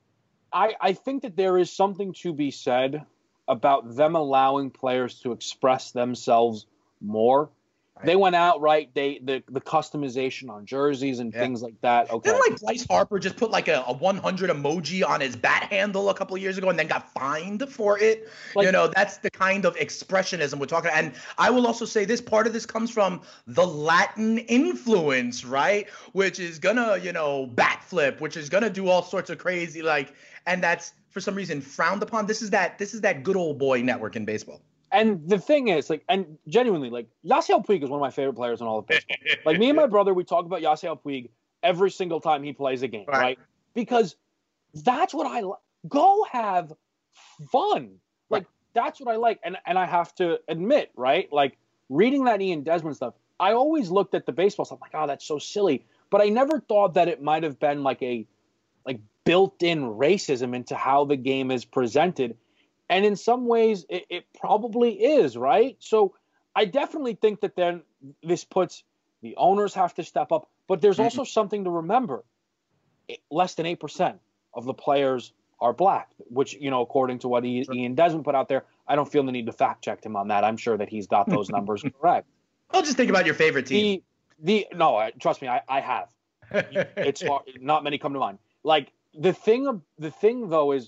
Speaker 8: I think that there is something to be said about them allowing players to express themselves more. They went out, right? The customization on jerseys and things like that. Okay.
Speaker 6: Didn't Bryce Harper just put a 100 emoji on his bat handle a couple of years ago and then got fined for it? That's the kind of expressionism we're talking about. And I will also say this, part of this comes from the Latin influence, right? Which is gonna, bat flip, which is gonna do all sorts of crazy, and that's for some reason frowned upon. This is that good old boy network in baseball.
Speaker 8: And the thing is, and genuinely, Yasiel Puig is one of my favorite players in all of baseball. Me and my brother, we talk about Yasiel Puig every single time he plays a game, right? Because that's what I like. Go have fun. That's what I like. And I have to admit, right? Reading that Ian Desmond stuff, I always looked at the baseball stuff that's so silly. But I never thought that it might have been a built-in racism into how the game is presented. And in some ways, it probably is, right? So I definitely think that then this puts the owners have to step up. But there's also something to remember. Less than 8% of the players are black, which, according to what Ian Desmond put out there, I don't feel the need to fact check him on that. I'm sure that he's got those numbers correct.
Speaker 6: I'll just think about your favorite team.
Speaker 8: No, trust me, I have. It's not many come to mind. The thing though is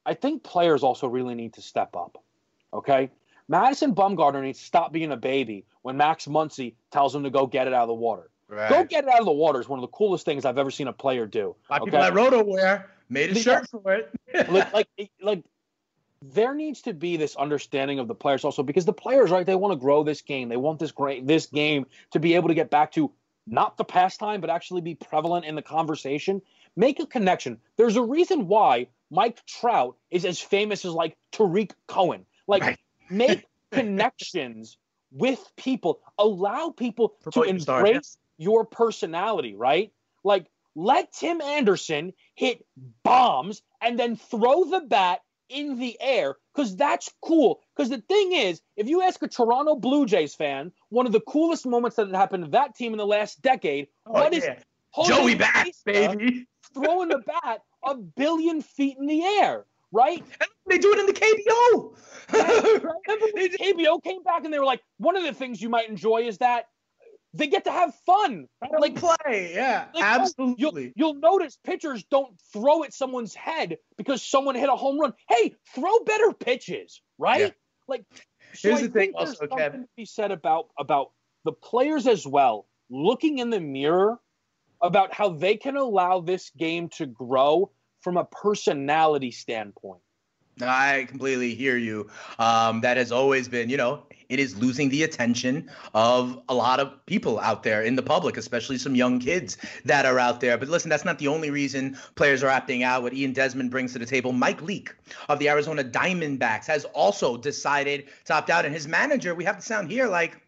Speaker 8: I think players also really need to step up, okay? Madison Bumgarner needs to stop being a baby when Max Muncy tells him to go get it out of the water.
Speaker 6: Right.
Speaker 8: Go get it out of the water is one of the coolest things I've ever seen a player do.
Speaker 6: A lot of people at RotoWare made a shirt for it.
Speaker 8: like there needs to be this understanding of the players also, because the players, right, they want to grow this game. They want this game to be able to get back to not the pastime, but actually be prevalent in the conversation. Make a connection. There's a reason why Mike Trout is as famous as like Tariq Cohen. Like,
Speaker 6: right.
Speaker 8: Make connections with people. Allow people to embrace your personality, right? Like, let Tim Anderson hit bombs and then throw the bat in the air, because that's cool. Because the thing is, if you ask a Toronto Blue Jays fan, one of the coolest moments that happened to that team in the last decade, is
Speaker 6: Joey Bats, baby,
Speaker 8: throwing the bat 1 billion feet in the air, right?
Speaker 6: And they do it in the KBO.
Speaker 8: Remember when KBO came back and they were like, one of the things you might enjoy is that they get to have fun.
Speaker 6: Like play, yeah, like, absolutely.
Speaker 8: You'll notice pitchers don't throw at someone's head because someone hit a home run. Hey, throw better pitches, right? Yeah. Like, so
Speaker 6: here's the thing also,
Speaker 8: there's something to be said about the players as well, looking in the mirror about how they can allow this game to grow from a personality standpoint.
Speaker 6: I completely hear you. That has always been, it is losing the attention of a lot of people out there in the public, especially some young kids that are out there. But listen, that's not the only reason players are opting out. What Ian Desmond brings to the table, Mike Leake of the Arizona Diamondbacks has also decided to opt out. And his manager, we have the sound here, like,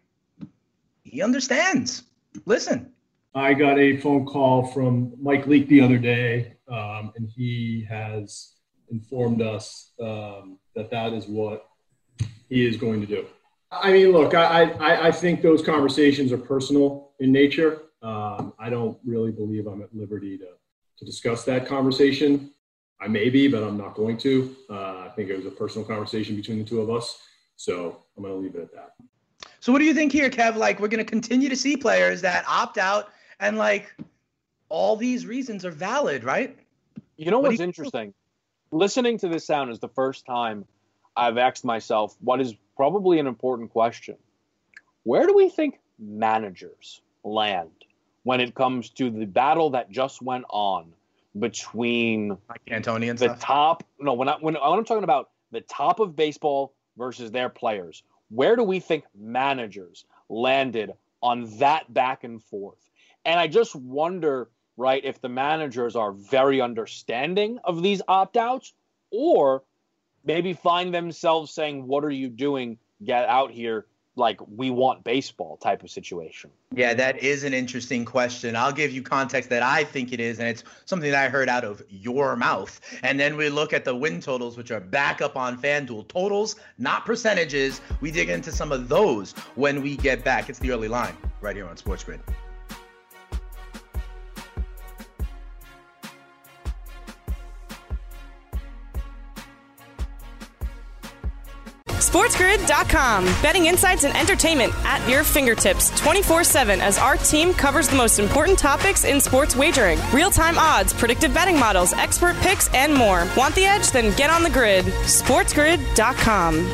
Speaker 6: he understands. Listen.
Speaker 11: I got a phone call from Mike Leake the other day, and he has informed us that is what he is going to do. I mean, look, I think those conversations are personal in nature. I don't really believe I'm at liberty to discuss that conversation. I may be, but I'm not going to. I think it was a personal conversation between the two of us. So I'm going to leave it at that.
Speaker 6: So what do you think here, Kev? Like, we're going to continue to see players that opt out, and like all these reasons are valid, right?
Speaker 8: You know what's interesting? Listening to this sound is the first time I've asked myself what is probably an important question. Where do we think managers land when it comes to the battle that just went on between
Speaker 6: Mike D'Antoni and
Speaker 8: the top? No, when I'm talking about the top of baseball versus their players, where do we think managers landed on that back and forth? And I just wonder, right, if the managers are very understanding of these opt-outs, or maybe find themselves saying, what are you doing? Get out here. Like, we want baseball type of situation.
Speaker 6: Yeah, that is an interesting question. I'll give you context that I think it is, and it's something that I heard out of your mouth. And then we look at the win totals, which are back up on FanDuel. Totals, not percentages. We dig into some of those when we get back. It's the early line right here on Sports Grid.
Speaker 9: SportsGrid.com. Betting insights and entertainment at your fingertips 24/7 as our team covers the most important topics in sports wagering. Real-time odds, predictive betting models, expert picks, and more. Want the edge? Then get on the grid. SportsGrid.com.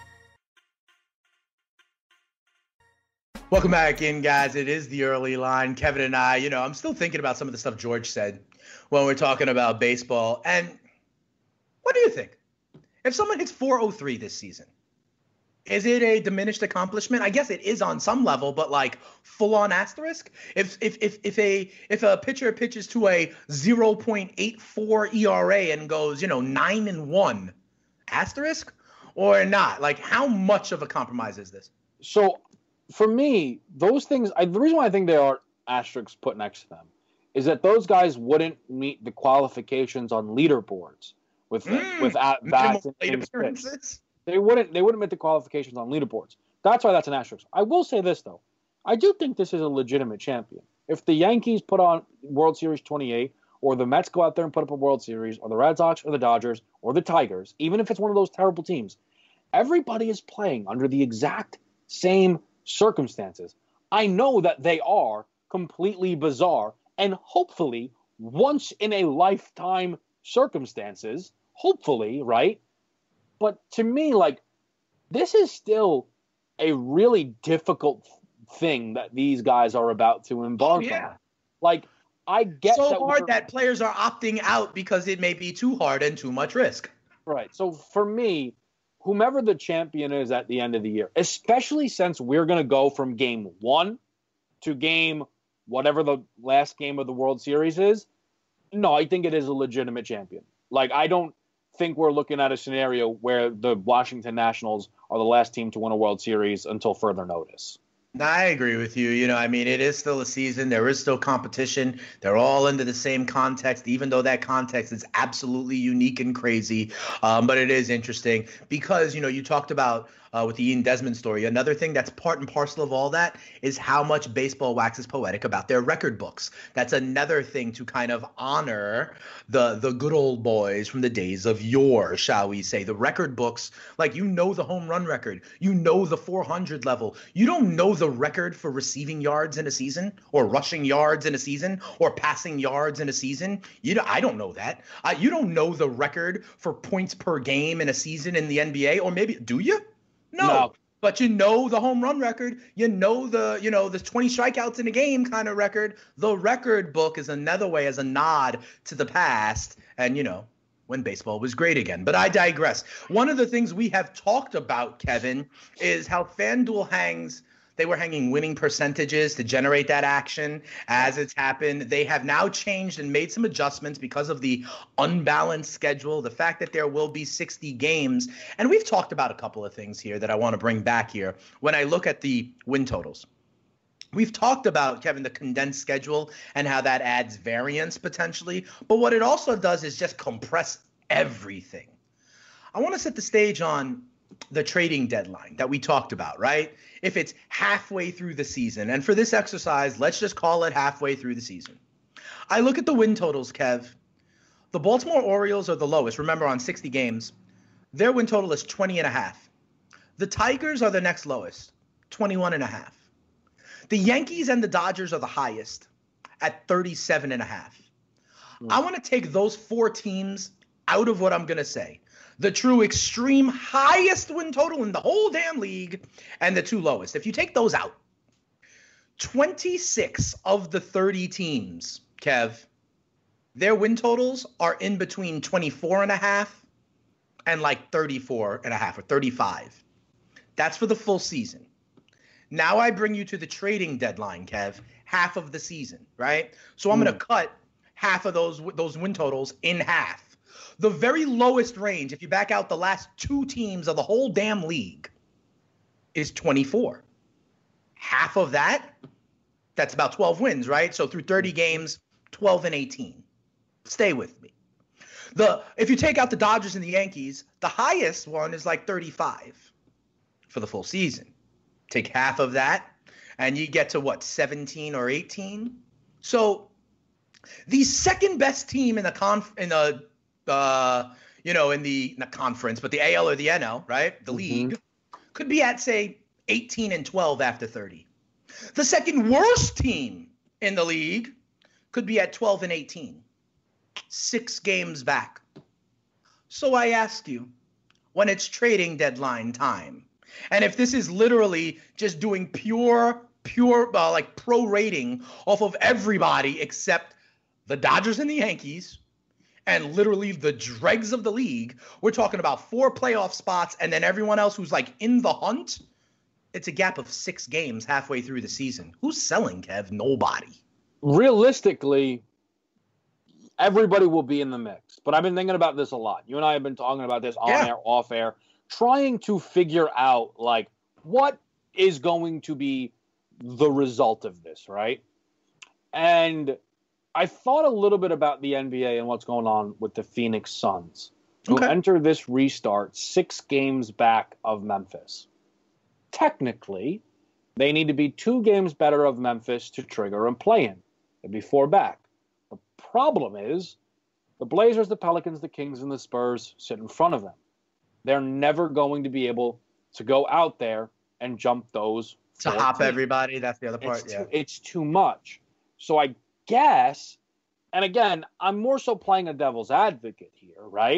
Speaker 6: Welcome back in, guys. It is the early line. Kevin and I, I'm still thinking about some of the stuff George said when we're talking about baseball. And what do you think? If someone hits 403 this season, is it a diminished accomplishment? I guess it is on some level, but like full on asterisk. If a pitcher pitches to a 0.84 ERA and goes, 9-1, asterisk or not? Like, how much of a compromise is this?
Speaker 8: So for me, those things, the reason why I think they are asterisks put next to them is that those guys wouldn't meet the qualifications on leaderboards with bats and things. They wouldn't meet the qualifications on leaderboards. That's why that's an asterisk. I will say this, though. I do think this is a legitimate champion. If the Yankees put on World Series 28, or the Mets go out there and put up a World Series, or the Red Sox, or the Dodgers, or the Tigers, even if it's one of those terrible teams, everybody is playing under the exact same circumstances. I know that they are completely bizarre and hopefully once in a lifetime circumstances. hopefully, right? But to me, like, this is still a really difficult thing that these guys are about to embark on. Like, I get
Speaker 6: so hard that players are opting out because it may be too hard and too much risk.
Speaker 8: Right. So for me, whomever the champion is at the end of the year, especially since we're going to go from game 1 to game whatever the last game of the World Series is, no, I think it is a legitimate champion. Like, I don't think we're looking at a scenario where the Washington Nationals are the last team to win a World Series until further notice.
Speaker 6: I agree with you. You know, I mean, it is still a season. There is still competition. They're all into the same context, even though that context is absolutely unique and crazy. But it is interesting because, you know, you talked about with the Ian Desmond story. Another thing that's part and parcel of all that is how much baseball waxes poetic about their record books. That's another thing to kind of honor the good old boys from the days of yore, shall we say. The record books, like, you know, the home run record, you know, the 400 level. You don't know the record for receiving yards in a season, or rushing yards in a season, or passing yards in a season. I don't know that. You don't know the record for points per game in a season in the NBA, or maybe, do you? No. But you know the home run record, you know the 20 strikeouts in a game kind of record. The record book is another way, as a nod to the past, and, you know, when baseball was great again. But I digress. One of the things we have talked about, Kevin, is how FanDuel they were hanging winning percentages to generate that action as it's happened. They have now changed and made some adjustments because of the unbalanced schedule, the fact that there will be 60 games. And we've talked about a couple of things here that I want to bring back here when I look at the win totals. We've talked about, Kevin, the condensed schedule and how that adds variance potentially. But what it also does is just compress everything. I want to set the stage on the trading deadline that we talked about, right? If it's halfway through the season, and for this exercise, let's just call it halfway through the season. I look at the win totals, Kev. The Baltimore Orioles are the lowest. Remember, on 60 games, their win total is 20.5. The Tigers are the next lowest, 21.5. The Yankees and the Dodgers are the highest at 37.5. I want to take those 4 teams out of what I'm going to say. The true extreme highest win total in the whole damn league, and the 2 lowest. If you take those out, 26 of the 30 teams, Kev, their win totals are in between 24.5 and like 34.5 or 35. That's for the full season. Now I bring you to the trading deadline, Kev, half of the season, right? So I'm going to cut half of those win totals in half. The very lowest range, if you back out the last 2 teams of the whole damn league, is 24. Half of that, that's about 12 wins, right? So through 30 games, 12 and 18. Stay with me. If you take out the Dodgers and the Yankees, the highest one is like 35 for the full season. Take half of that, and you get to, what, 17 or 18? So the second best team in the conference, not conference, but the AL or the NL, right? The league could be at, say, 18 and 12 after 30. The second worst team in the league could be at 12 and 18, 6 games back. So I ask you, when it's trading deadline time, and if this is literally just doing pure like prorating off of everybody except the Dodgers and the Yankees, and literally the dregs of the league, we're talking about 4 playoff spots and then everyone else who's like in the hunt. It's a gap of 6 games halfway through the season. Who's selling, Kev? Nobody.
Speaker 8: Realistically, everybody will be in the mix. But I've been thinking about this a lot. You and I have been talking about this on air, off air, trying to figure out, like, what is going to be the result of this, right? And I thought a little bit about the NBA and what's going on with the Phoenix Suns, who enter this restart 6 games back of Memphis. Technically, they need to be 2 games better of Memphis to trigger and play in. They'd be 4 back. The problem is the Blazers, the Pelicans, the Kings, and the Spurs sit in front of them. They're never going to be able to go out there and jump those.
Speaker 6: To hop teams. Everybody, that's the other part.
Speaker 8: It's too much. So I guess, and again, I'm more so playing a devil's advocate here, right?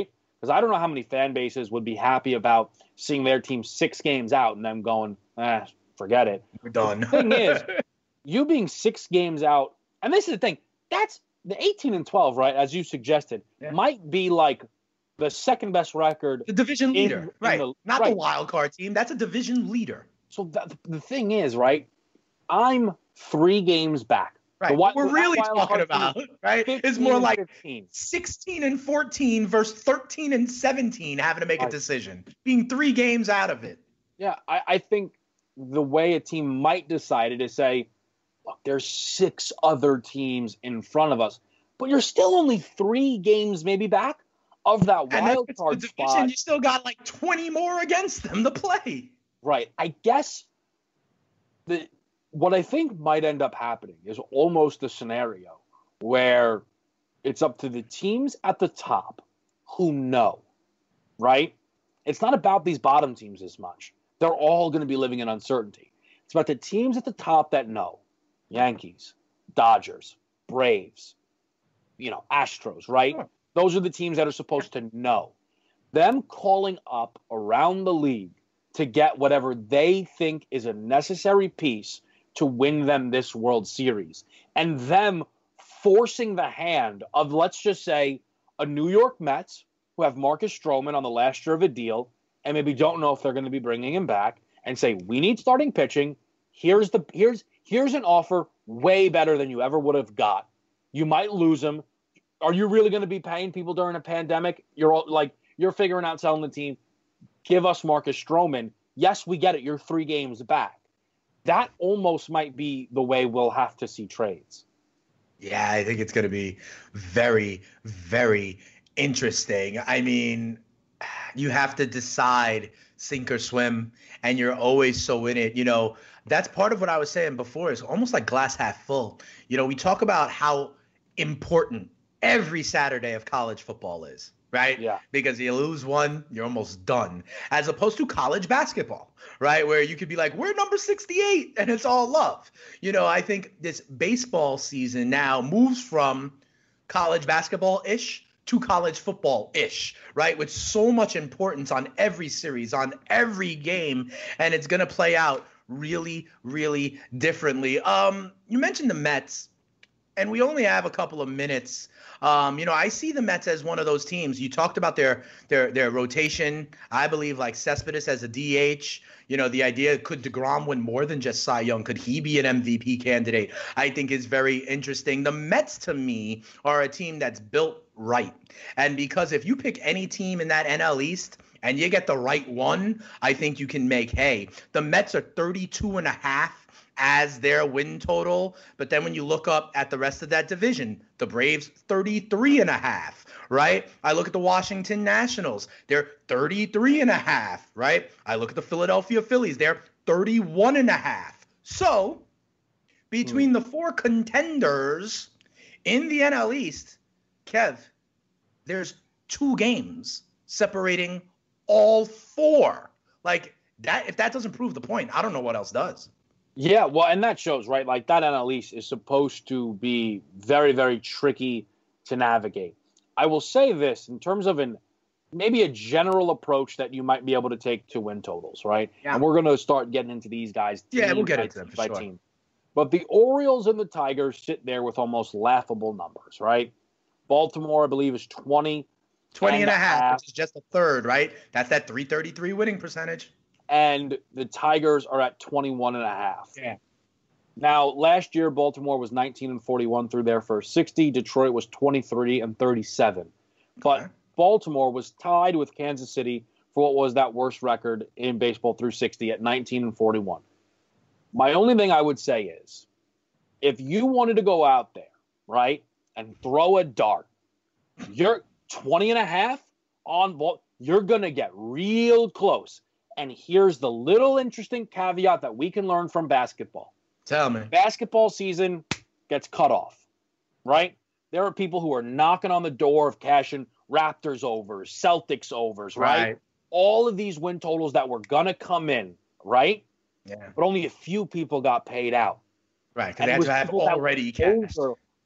Speaker 8: Because I don't know how many fan bases would be happy about seeing their team 6 games out and them going, forget it.
Speaker 6: We're done.
Speaker 8: The thing is, you being 6 games out, and this is the thing, that's the 18-12, right, as you suggested, might be like the second best record.
Speaker 6: The division leader, right? Not
Speaker 8: the
Speaker 6: wild card team. That's a division leader.
Speaker 8: So the thing is, right, I'm 3 games back.
Speaker 6: Right. What we're really talking about, right, is more like
Speaker 8: 15.
Speaker 6: 16 and 14 versus 13 and 17 having to make a decision, being 3 games out of it.
Speaker 8: Yeah, I think the way a team might decide it is say, look, there's 6 other teams in front of us, but you're still only 3 games maybe back of that wild card spot.
Speaker 6: You still got like 20 more against them to play.
Speaker 8: Right. I guess what I think might end up happening is almost a scenario where it's up to the teams at the top who know, right? It's not about these bottom teams as much. They're all going to be living in uncertainty. It's about the teams at the top that know. Yankees, Dodgers, Braves, Astros, right? Sure. Those are the teams that are supposed to know. Them calling up around the league to get whatever they think is a necessary piece to win them this World Series, and them forcing the hand of, let's just say, a New York Mets who have Marcus Stroman on the last year of a deal and maybe don't know if they're going to be bringing him back, and say, we need starting pitching. Here's an offer way better than you ever would have got. You might lose him. Are you really going to be paying people during a pandemic? You're figuring out selling the team. Give us Marcus Stroman. Yes, we get it. You're 3 games back. That almost might be the way we'll have to see trades.
Speaker 6: Yeah, I think it's going to be very, very interesting. I mean, you have to decide sink or swim, and you're always so in it. That's part of what I was saying before. It's almost like glass half full. We talk about how important every Saturday of college football is. Right?
Speaker 8: Yeah.
Speaker 6: Because you lose one, you're almost done. As opposed to college basketball, right? Where you could be like, we're number 68 and it's all love. I think this baseball season now moves from college basketball-ish to college football-ish, right? With so much importance on every series, on every game, and it's going to play out really, really differently. You mentioned the Mets, and we only have a couple of minutes. I see the Mets as one of those teams. You talked about their rotation. I believe like Cespedes as a DH. The idea, could DeGrom win more than just Cy Young? Could he be an MVP candidate? I think is very interesting. The Mets, to me, are a team that's built right. And because if you pick any team in that NL East and you get the right one, I think you can make hay. The Mets are 32.5 as their win total. But then when you look up at the rest of that division, the Braves 33.5, right? I look at the Washington Nationals, they're 33.5, right? I look at the Philadelphia Phillies, they're 31.5. So between the 4 contenders in the NL East, Kev, there's 2 games separating all 4. Like that, if that doesn't prove the point, I don't know what else does.
Speaker 8: Yeah, well, and that shows, right? Like that NL East is supposed to be very, very tricky to navigate. I will say this in terms of maybe a general approach that you might be able to take to win totals, right? Yeah. And we're going to start getting into these guys.
Speaker 6: Yeah, we'll get into them for sure.
Speaker 8: Team. But the Orioles and the Tigers sit there with almost laughable numbers, right? Baltimore, I believe, is 20
Speaker 6: and a half, which is just a third, right? That's that .333 winning percentage.
Speaker 8: And the Tigers are at 21.5.
Speaker 6: Yeah.
Speaker 8: Now, last year, Baltimore was 19-41 through their first 60. Detroit was 23-37. But Baltimore was tied with Kansas City for what was that worst record in baseball through 60 at 19-41. My only thing I would say is, if you wanted to go out there, right, and throw a dart, you're 20.5 on ball, you're going to get real close. And here's the little interesting caveat that we can learn from basketball.
Speaker 6: Tell me.
Speaker 8: Basketball season gets cut off, right? There are people who are knocking on the door of cashing Raptors overs, Celtics overs, right? All of these win totals that were going to come in, right?
Speaker 6: Yeah.
Speaker 8: But only a few people got paid out.
Speaker 6: Right, because they have already cashed.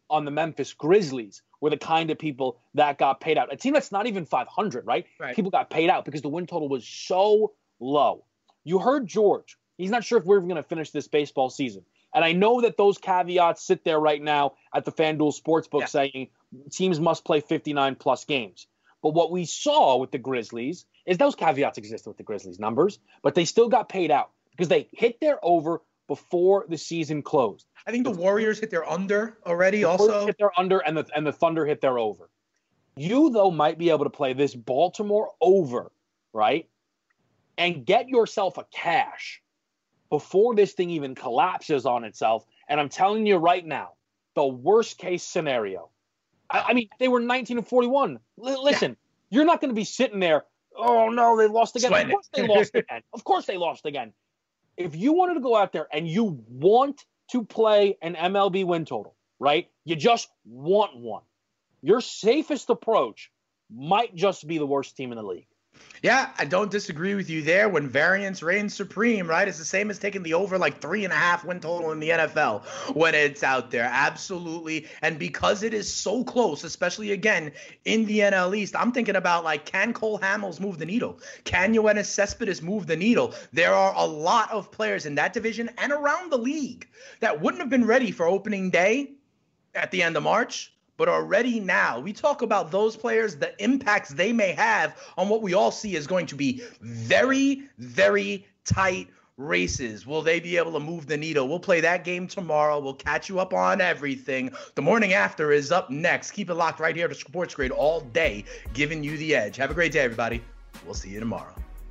Speaker 8: on the Memphis Grizzlies were the kind of people that got paid out. A team that's not even 500, right? People got paid out because the win total was so low. You heard George. He's not sure if we're even going to finish this baseball season. And I know that those caveats sit there right now at the FanDuel Sportsbook saying teams must play 59-plus games. But what we saw with the Grizzlies is those caveats existed with the Grizzlies numbers, but they still got paid out because they hit their over before the season closed.
Speaker 6: I think the Warriors hit their under already also.
Speaker 8: Hit their under, and the Thunder hit their over. You, though, might be able to play this Baltimore over, right, and get yourself a cash before this thing even collapses on itself. And I'm telling you right now, the worst case scenario. I mean, they were 19-41. Listen, you're not going to be sitting there, oh, no, they lost again. Of course they lost again. Of course they lost again. If you wanted to go out there and you want to play an MLB win total, right, you just want one, your safest approach might just be the worst team in the league.
Speaker 6: Yeah, I don't disagree with you there. When variance reigns supreme, right? It's the same as taking the over like 3.5 win total in the NFL when it's out there. Absolutely. And because it is so close, especially again in the NL East, I'm thinking about like, can Cole Hamels move the needle? Can Yoenis Cespedes move the needle? There are a lot of players in that division and around the league that wouldn't have been ready for opening day at the end of March, but already now, we talk about those players, the impacts they may have on what we all see is going to be very, very tight races. Will they be able to move the needle? We'll play that game tomorrow. We'll catch you up on everything. The morning after is up next. Keep it locked right here to Sports Grid all day, giving you the edge. Have a great day, everybody. We'll see you tomorrow.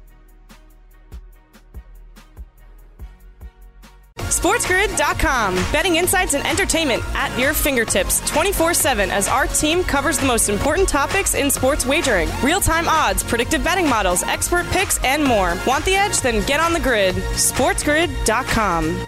Speaker 9: SportsGrid.com. Betting insights and entertainment at your fingertips 24/7 as our team covers the most important topics in sports wagering. Real-time odds, predictive betting models, expert picks, and more. Want the edge? Then get on the grid. SportsGrid.com.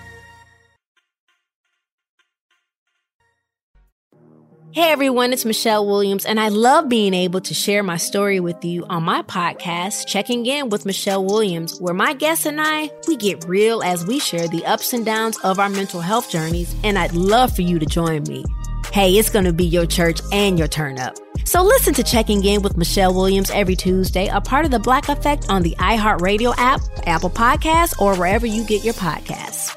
Speaker 10: Hey everyone, it's Michelle Williams, and I love being able to share my story with you on my podcast, Checking In with Michelle Williams, where my guests and I, we get real as we share the ups and downs of our mental health journeys, and I'd love for you to join me. Hey, it's going to be your church and your turn up. So listen to Checking In with Michelle Williams every Tuesday, a part of the Black Effect on the iHeartRadio app, Apple Podcasts, or wherever you get your podcasts.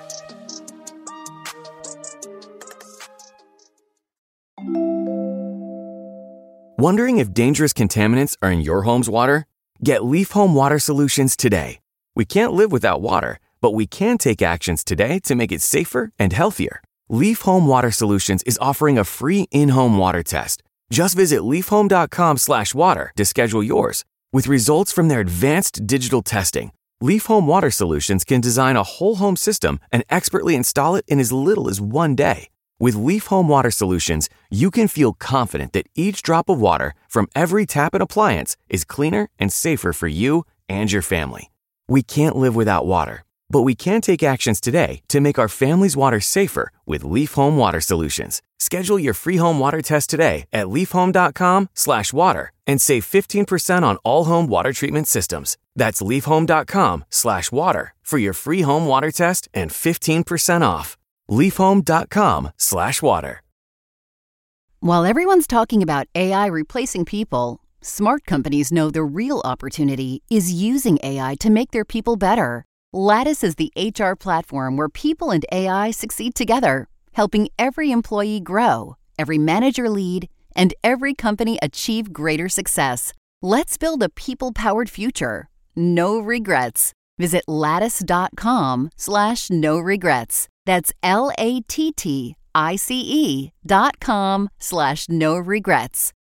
Speaker 1: Wondering if dangerous contaminants are in your home's water? Get Leaf Home Water Solutions today. We can't live without water, but we can take actions today to make it safer and healthier. Leaf Home Water Solutions is offering a free in-home water test. Just visit leafhome.com/water to schedule yours. With results from their advanced digital testing, Leaf Home Water Solutions can design a whole home system and expertly install it in as little as 1 day. With Leaf Home Water Solutions, you can feel confident that each drop of water from every tap and appliance is cleaner and safer for you and your family. We can't live without water, but we can take actions today to make our family's water safer with Leaf Home Water Solutions. Schedule your free home water test today at leafhome.com/water and save 15% on all home water treatment systems. That's leafhome.com/water for your free home water test and 15% off. leafhome.com/water.
Speaker 12: While everyone's talking about AI replacing people, smart companies know the real opportunity is using AI to make their people better. Lattice is the HR platform where people and AI succeed together, helping every employee grow, every manager lead, and every company achieve greater success. Let's build a people-powered future. No regrets. Visit lattice.com/no regrets. That's LATTICE.com/no regrets.